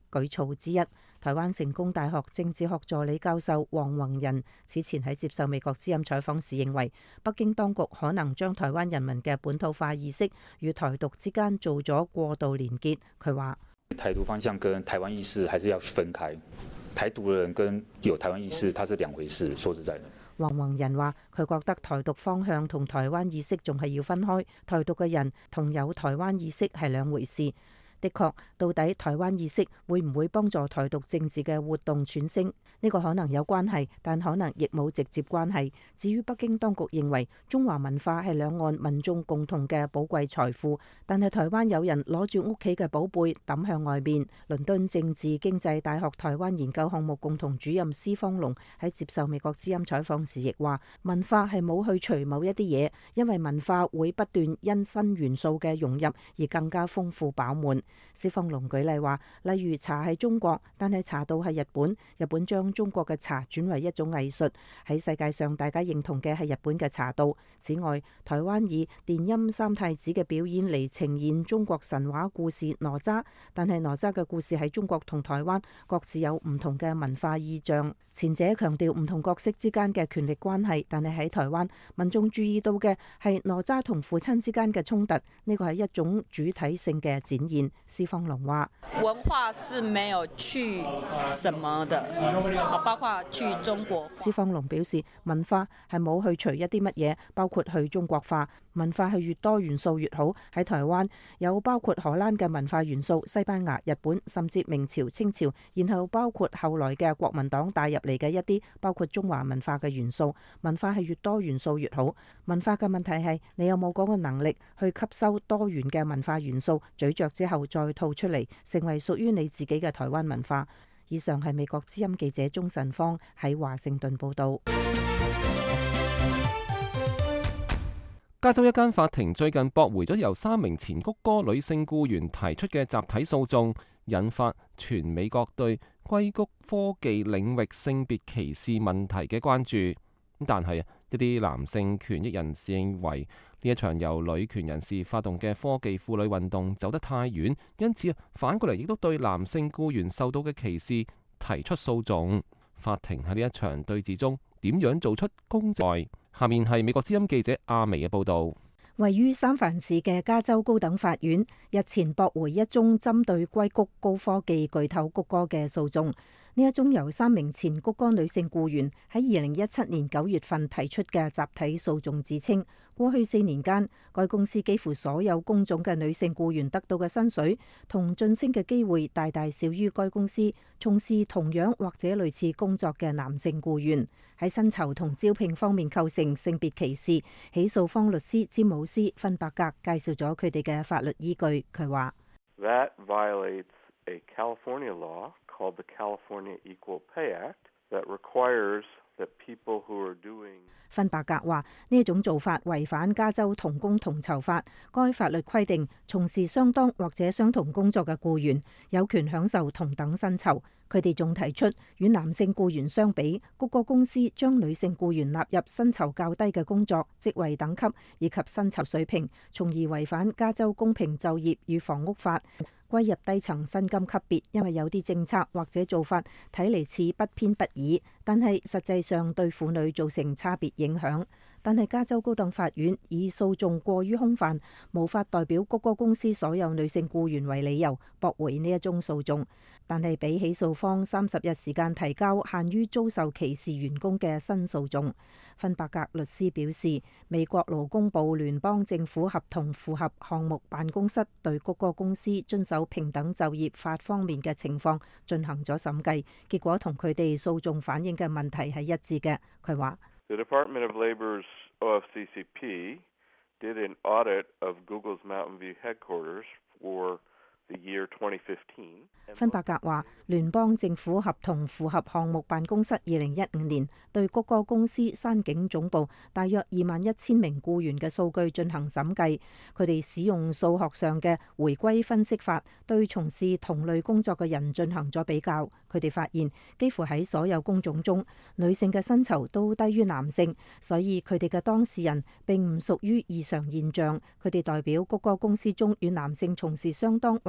舉措之一。台灣成功大學政治學助理教授黃宏仁此前喺接受美國之音採訪時認為，北京當局可能將台灣人民嘅本土化意識與台獨之間做咗過度連結。佢話： 台獨方向跟台灣意識還是要分開，台獨嘅人跟有台灣意識，它是兩回事。說實在的， 黃宏仁話：佢覺得台獨方向同台灣意識仲係要分開，台獨嘅人同有台灣意識係兩回事。的確，到底台灣意識會唔會幫助台獨政治嘅活動喘聲？呢個可能有關係，但可能亦冇直接關係。至於北京當局認為中華文化係兩岸民眾共同嘅寶貴財富，但係台灣有人攞住屋企嘅寶貝抌向外面。倫敦政治經濟大學台灣研究項目共同主任施方龍喺接受美國之音採訪時亦話：文化係冇去除某一啲嘢，因為文化會不斷因新元素嘅融入而更加豐富飽滿。施方龍舉例話，例如茶係中國，但係茶道係日本，日本將中國嘅茶轉為一種藝術，喺世界上大家認同嘅係日本嘅茶道。此外，台灣以電音三太子嘅表演嚟呈現中國神話故事哪吒，但係哪吒嘅故事喺中國同台灣各自有唔同嘅文化意象。前者強調唔同角色之間嘅權力關係，但係喺台灣民眾注意到嘅係哪吒同父親之間嘅衝突，呢個係一種主體性嘅展現。施方龍話： 文化是沒有去什麼的，包括去中國。 施方龍表示，文化係冇去除一啲乜嘢，包括去中國化。文化係越多元素越好。喺台灣有包括荷蘭嘅文化元素、西班牙、日本，甚至明朝、清朝，然後包括後來嘅國民黨帶入嚟嘅一啲包括中華文化嘅元素。文化係越多元素越好。文化嘅問題係你有冇嗰個能力去吸收多元嘅文化元素，咀嚼之後再吐出嚟，成為屬於你自己嘅台灣文化。以上係美國之音記者鍾晨芳喺華盛頓報道。 加州一間法庭最近駁回咗由三名前谷歌女性僱員提出嘅集體訴訟，引發全美國對硅谷科技領域性別歧視問題嘅關注。但係一啲男性權益人士認為呢一場由女權人士發動嘅科技婦女運動走得太遠，因此反過嚟亦都對男性僱員受到嘅歧視提出訴訟。法庭喺呢一場對峙中點樣做出公正？下面係美國之音記者阿薇嘅報導。 位於三藩市嘅加州高等法院日前駁回一宗針對硅谷高科技巨頭谷歌嘅訴訟。呢一宗由三名前谷歌女性僱員喺二零一七年九月份提出嘅集體訴訟指稱，過去四年間，該公司幾乎所有工種嘅女性僱員得到嘅薪水同晉升嘅機會大大少於該公司從事同樣或者類似工作嘅男性僱員，喺薪酬同招聘方面構成性別歧視。起訴方律師詹姆斯芬伯格介紹咗佢哋嘅法律依據。佢話 ：That violates a California law called the California Equal Pay Act that requires that people who are doing 芬伯格話呢一種做法違反加州同工同酬法，該法律規定從事相當或者相同工作嘅僱員有權享受同等薪酬。佢哋仲提出，與男性僱員相比，谷歌公司將女性僱員納入薪酬較低嘅工作、職位等級以及薪酬水平，從而違反加州公平就業與房屋法，歸入低層薪金級別。因為有啲政策或者做法睇嚟似不偏不倚，但係實際上對婦女造成差別影響。但係加州高等法院以訴訟過於空泛，無法代表谷歌公司所有女性僱員為理由，駁回呢一宗訴訟。但係比起訴方三十日時間提交限於遭受歧視員工嘅新訴訟，芬伯格律師表示，美國勞工部聯邦政府合同符合項目辦公室對谷歌公司遵守平等就業法方面嘅情況進行咗審計，結果同佢哋訴訟反映嘅問題係一致嘅。佢話 ：The Department of Labor's O F C C P did an audit of Google's Mountain View headquarters for the year twenty fifteen。 芬伯格話，聯邦政府合同符合項目辦公室二零一五年對谷歌公司山景總部大約二萬一千名僱員嘅數據進行審計，佢哋使用數學上嘅回歸分析法對從事同類工作嘅人進行咗比較。佢哋發現幾乎喺所有工種中，女性嘅薪酬都低於男性，所以佢哋嘅當事人並唔屬於異常現象。佢哋代表谷歌公司中與男性從事相當或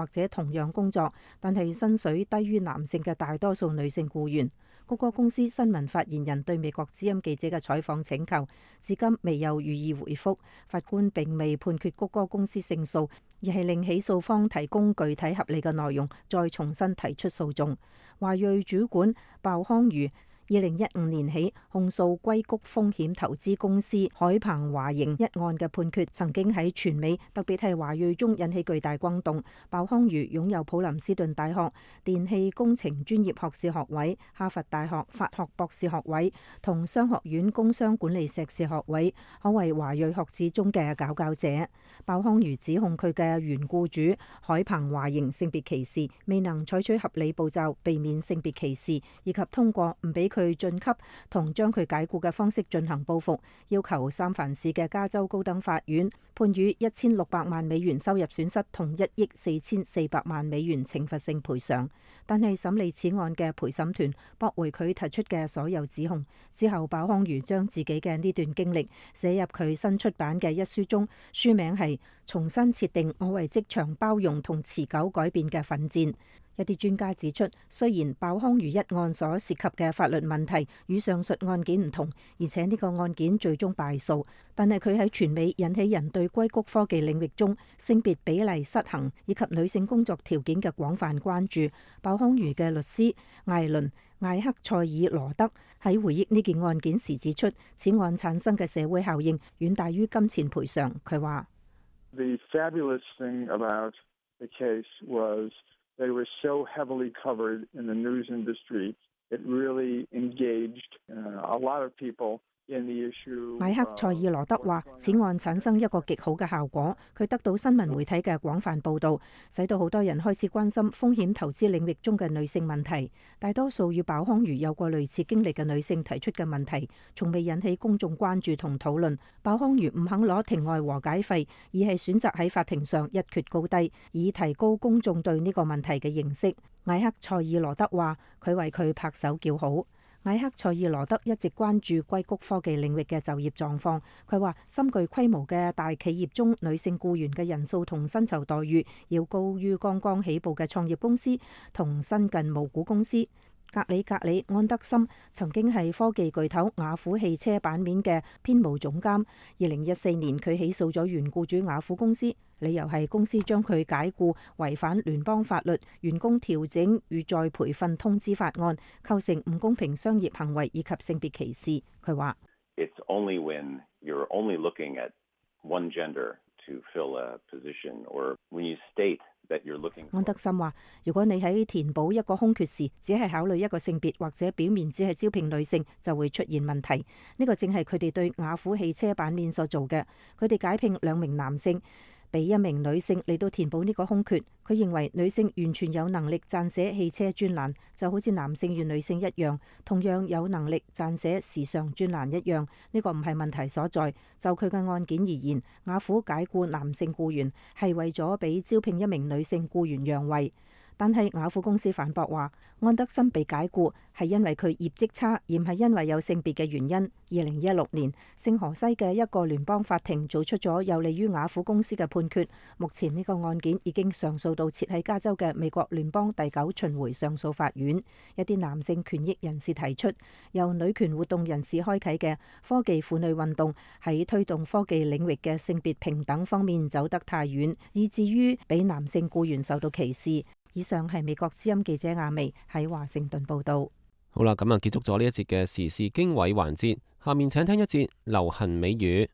者同樣工作，但係薪水低於男性嘅大多數女性僱員。谷歌公司新聞發言人對美國之音記者嘅採訪請求，至今未有予以回覆。法官並未判決谷歌公司勝訴，而係令起訴方提供具體合理嘅內容，再重新提出訴訟。華裔主管鮑康瑜二零一五年起控訴硅谷風險投資公司海鵬華盈一案嘅判決，曾經喺全美特別係華裔中引起巨大轟動。鮑康瑜擁有普林斯頓大學電氣工程專業學士學位、哈佛大學法學博士學位同商學院工商管理碩士學位，可謂華裔學子中嘅佼佼者。鮑康瑜指控佢嘅原僱主海鵬華盈性別歧視，未能採取合理步驟避免性別歧視，以及通過唔俾佢晉級同將佢解僱嘅方式進行報復，要求三藩市嘅加州高等法院判予一千六百萬美元收入損失同一億四千四百萬美元懲罰性賠償。但係審理此案嘅陪審團駁回佢提出嘅所有指控。之後鮑康瑜將自己嘅呢段經歷寫入佢新出版嘅一書中，書名係《重新設定我為職場包容同持久改變嘅奮戰》。一啲專家指出，雖然鮑康瑜一案所涉及嘅法律問題與上述案件唔同，而且呢個案件最終敗訴，但係佢喺全美引起人對硅谷科技領域中性別比例失衡以及女性工作條件嘅廣泛關注。鮑康瑜嘅律師艾倫艾克塞爾羅德喺回憶呢件案件時指出，此案產生嘅社會效應遠大於金錢賠償。佢話 ：The fabulous thing about the case was they were so heavily covered in the news industry, it really engaged uh, a lot of people in the issue. 艾克塞爾羅德話：此案產生一個極好嘅效果，佢得到新聞媒體嘅廣泛報導，使到好多人開始關心風險投資領域中嘅女性問題。大多數與鮑康瑜有過類似經歷嘅女性提出嘅問題，從未引起公眾關注同討論。鮑康瑜唔肯攞庭外和解費，而係選擇喺法庭上一決高低，以提高公眾對呢個問題嘅認識。艾克塞爾羅德話：佢為佢拍手叫好。艾克塞爾羅德一直關注硅谷科技領域嘅就業狀況。佢話：深具規模嘅大企業中，女性僱員嘅人數同薪酬待遇要高於剛剛起步嘅創業公司同新近募股公司。格里格里安德森曾經係科技巨頭雅虎汽車版面嘅編務總監。二零一四年，佢起訴咗原僱主雅虎公司，理由係公司將佢解僱違反聯邦法律、員工調整與再培訓通知法案，構成唔公平商業行為以及性別歧視。佢話 ：It's only when you're only looking at one gender to fill a position, or when you state安德森話：如果你喺填補一個空缺時，只係考慮一個性別，或者表面只係招聘女性，就會出現問題。呢個正係佢哋對雅虎汽車版面所做嘅。佢哋解聘兩名男性，俾一名女性嚟到填補呢個空缺。佢認為女性完全有能力撰寫汽車專欄，就好似男性與女性一樣，同樣有能力撰寫時尚專欄一樣。呢個唔係問題所在。就佢嘅案件而言，雅虎解僱男性僱員係為咗俾招聘一名女性僱員讓位。但係雅虎公司反駁話，安德森被解僱係因為佢業績差，而唔係因為有性別嘅原因。二零一六年，聖荷西嘅一個聯邦法庭做出咗有利於雅虎公司嘅判決。目前呢個案件已經上訴到設喺加州嘅美國聯邦第九巡迴上訴法院。一啲男性權益人士提出，由女權活動人士開啟嘅科技婦女運動喺推動科技領域嘅性別平等方面走得太遠，以至於俾男性僱員受到歧視。以上係美國之音記者亞薇喺華盛頓報道。 好啦，咁啊結束咗呢一節嘅時事經緯環節，下面請聽一節流行美語。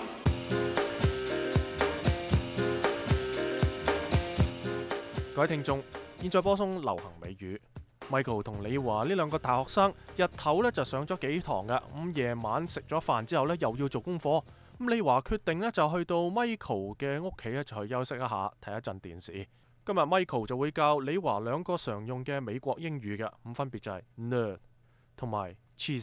各位聽眾，現在播送流行美語。Michael 同李華呢兩個大學生日頭呢就上咗幾堂㗎，咁夜晚食咗飯之後呢又要做功課。咁李華決定呢就去到 Michael 嘅屋企呢就去休息一下，睇一陣電視。今日 Michael 就會教李華兩個常用嘅美國英語嘅，咁分別就係 nerd 同埋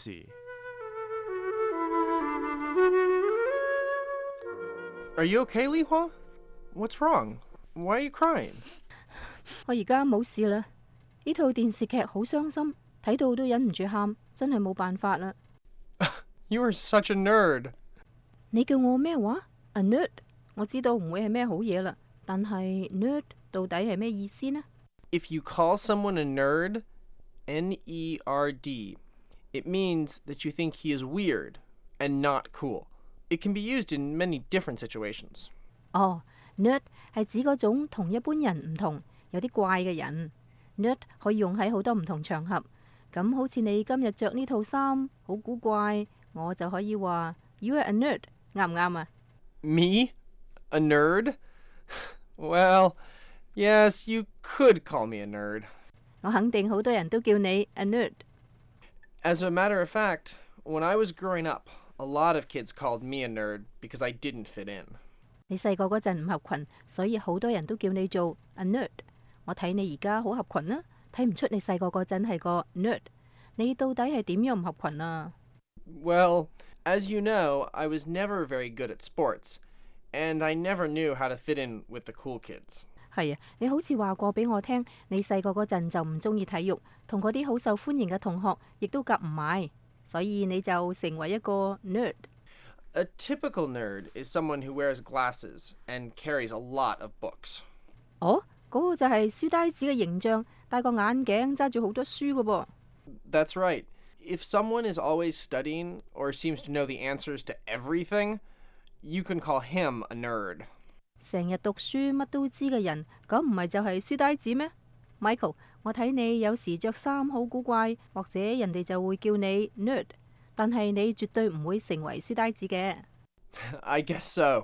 cheesy。Are you okay, 李華 ？What's wrong? Why are you crying? 我而家冇事啦，呢套電視劇好傷心，睇到都忍唔住喊，真係冇辦法啦。 You are such a nerd。 你叫我咩話？A nerd？我知道唔會係咩好嘢啦。但係 nerd 到底係咩意思呢？ If you call someone a nerd, N E R D, it means that you think he is weird and not cool. It can be used in many different situations. 哦 ，nerd 係指嗰種同一般人唔同，有啲怪嘅人。nerd 可以用喺好多唔同場合。咁好似你今日着呢套衫好古怪，我就可以話 You're a nerd， 啱唔啱啊？ Me? A nerd? Well, yes, you could call me a nerd. 我肯定好多人都叫你 a nerd。 As a matter of fact, when I was growing up, a lot of kids called me a nerd because I didn't fit in. 你細個嗰陣唔合群，所以好多人都叫你做 a nerd。我睇你而家好合群啦，睇唔出你細個嗰陣係個 nerd。你到底係點樣唔合群啊？ Well, as you know, I was never very good at sports, and I never knew how to fit in with the cool kids. 係啊，你好似話過俾我聽，你細個嗰陣就唔中意體育，同嗰啲好受歡迎嘅同學亦都夾唔埋，所以你就成為一個 nerd。 A typical nerd is someone who wears glasses and carries a lot of books. 哦，嗰個就係書呆子嘅形象，戴個眼鏡，揸住好多書㗎噃。 That's right. If someone is always studying or seems to know the answers to everything, you can call him a nerd. 成日讀書乜都知嘅人，咁唔係就係書呆子咩 ？Michael， 我睇你有時着衫好古怪，或者人哋就會叫你 nerd， 但係你絕對唔會成為書呆子嘅。 I guess so.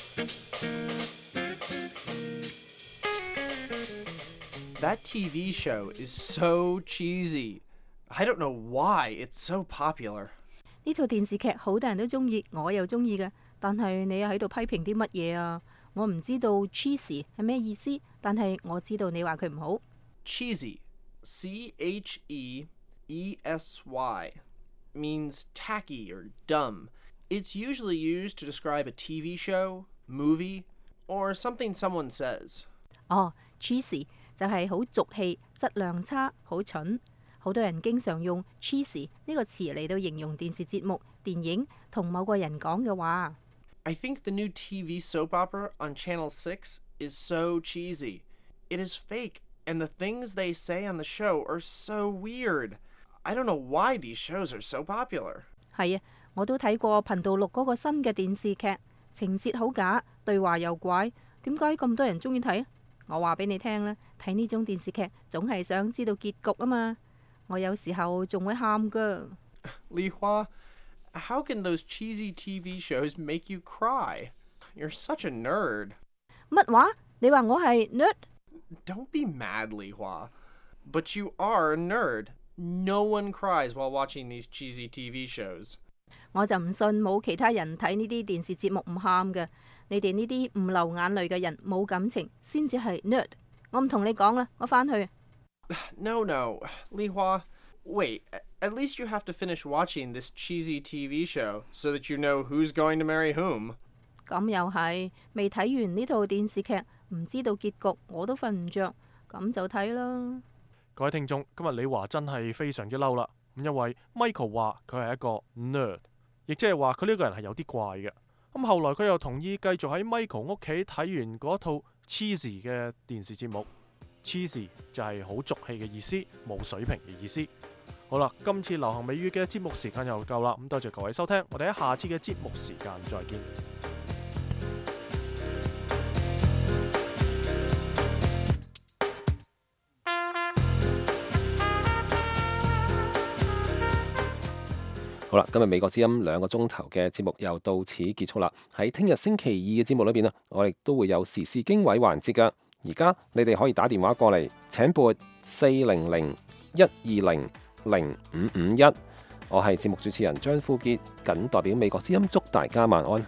That T V show is so cheesy. I don't know why it's so popular. 呢套電視劇好多人都中意，我又中意嘅。但係你又喺度批評啲乜嘢啊？我唔知道 cheesy 係咩意思，但係我知道你話佢唔好。 Cheesy, C H E E S Y, means tacky or dumb. It's usually used to describe a T V show, movie, or something someone says. 哦 cheesy 就係好俗氣、質量差、好蠢。好多人經常用 cheesy 呢個詞嚟到形容電視節目、電影同某個人講嘅話。 I think the new T V soap opera on Channel six is so cheesy. It is fake, and the things they say on the show are so weird. I don't know why these shows are so popular. 係啊，我都睇過頻道六嗰個新嘅電視劇，情節好假，對話又怪，點解咁多人中意睇啊？我話俾你聽啦，睇呢種電視劇總係想知道結局啊嘛。我有時候仲會喊㗎。 Li Hua, how can those cheesy T V shows make you cry? You're such a nerd. 乜話？你話我係 nerd？ Don't be mad, Li Hua. But you are a nerd. No one cries while watching these cheesy T V shows. 我就唔信冇其他人睇呢啲電視節目唔喊嘅。你哋呢啲唔流眼淚嘅人冇感情，先至係 nerd。我唔同你講啦，我返去。 No, no, Li Hua. Wait, at least you have to finish watching this cheesy T V show so that you know who's going to marry whom. 咁又係，未睇完呢套電視劇，唔知道結局，我都瞓唔着，咁就睇啦。 各位聽眾，今日李華真係非常之嬲啦，咁因為 Michael 話佢係一個 nerd， 亦即係話佢呢個人係有啲怪嘅。咁後來佢又同意繼續喺 Michael 屋企睇完嗰套 cheesy 嘅電視節目。cheesy 就係好俗氣嘅意思，冇水平嘅意思。好啦，今次流行美語嘅節目時間又夠啦，咁多謝各位收聽，我哋喺下次嘅節目時間再見。 好啦，今日美國之音兩個鐘頭嘅節目又到此結束啦。喺聽日星期二嘅節目裏邊啊，我哋都會有時事經緯環節噶。而家你哋可以打電話過嚟，請撥四零零一二零零五五一。我係節目主持人張富傑，謹代表美國之音祝大家晚安。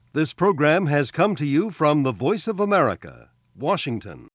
This program has come to you from the Voice of America, Washington.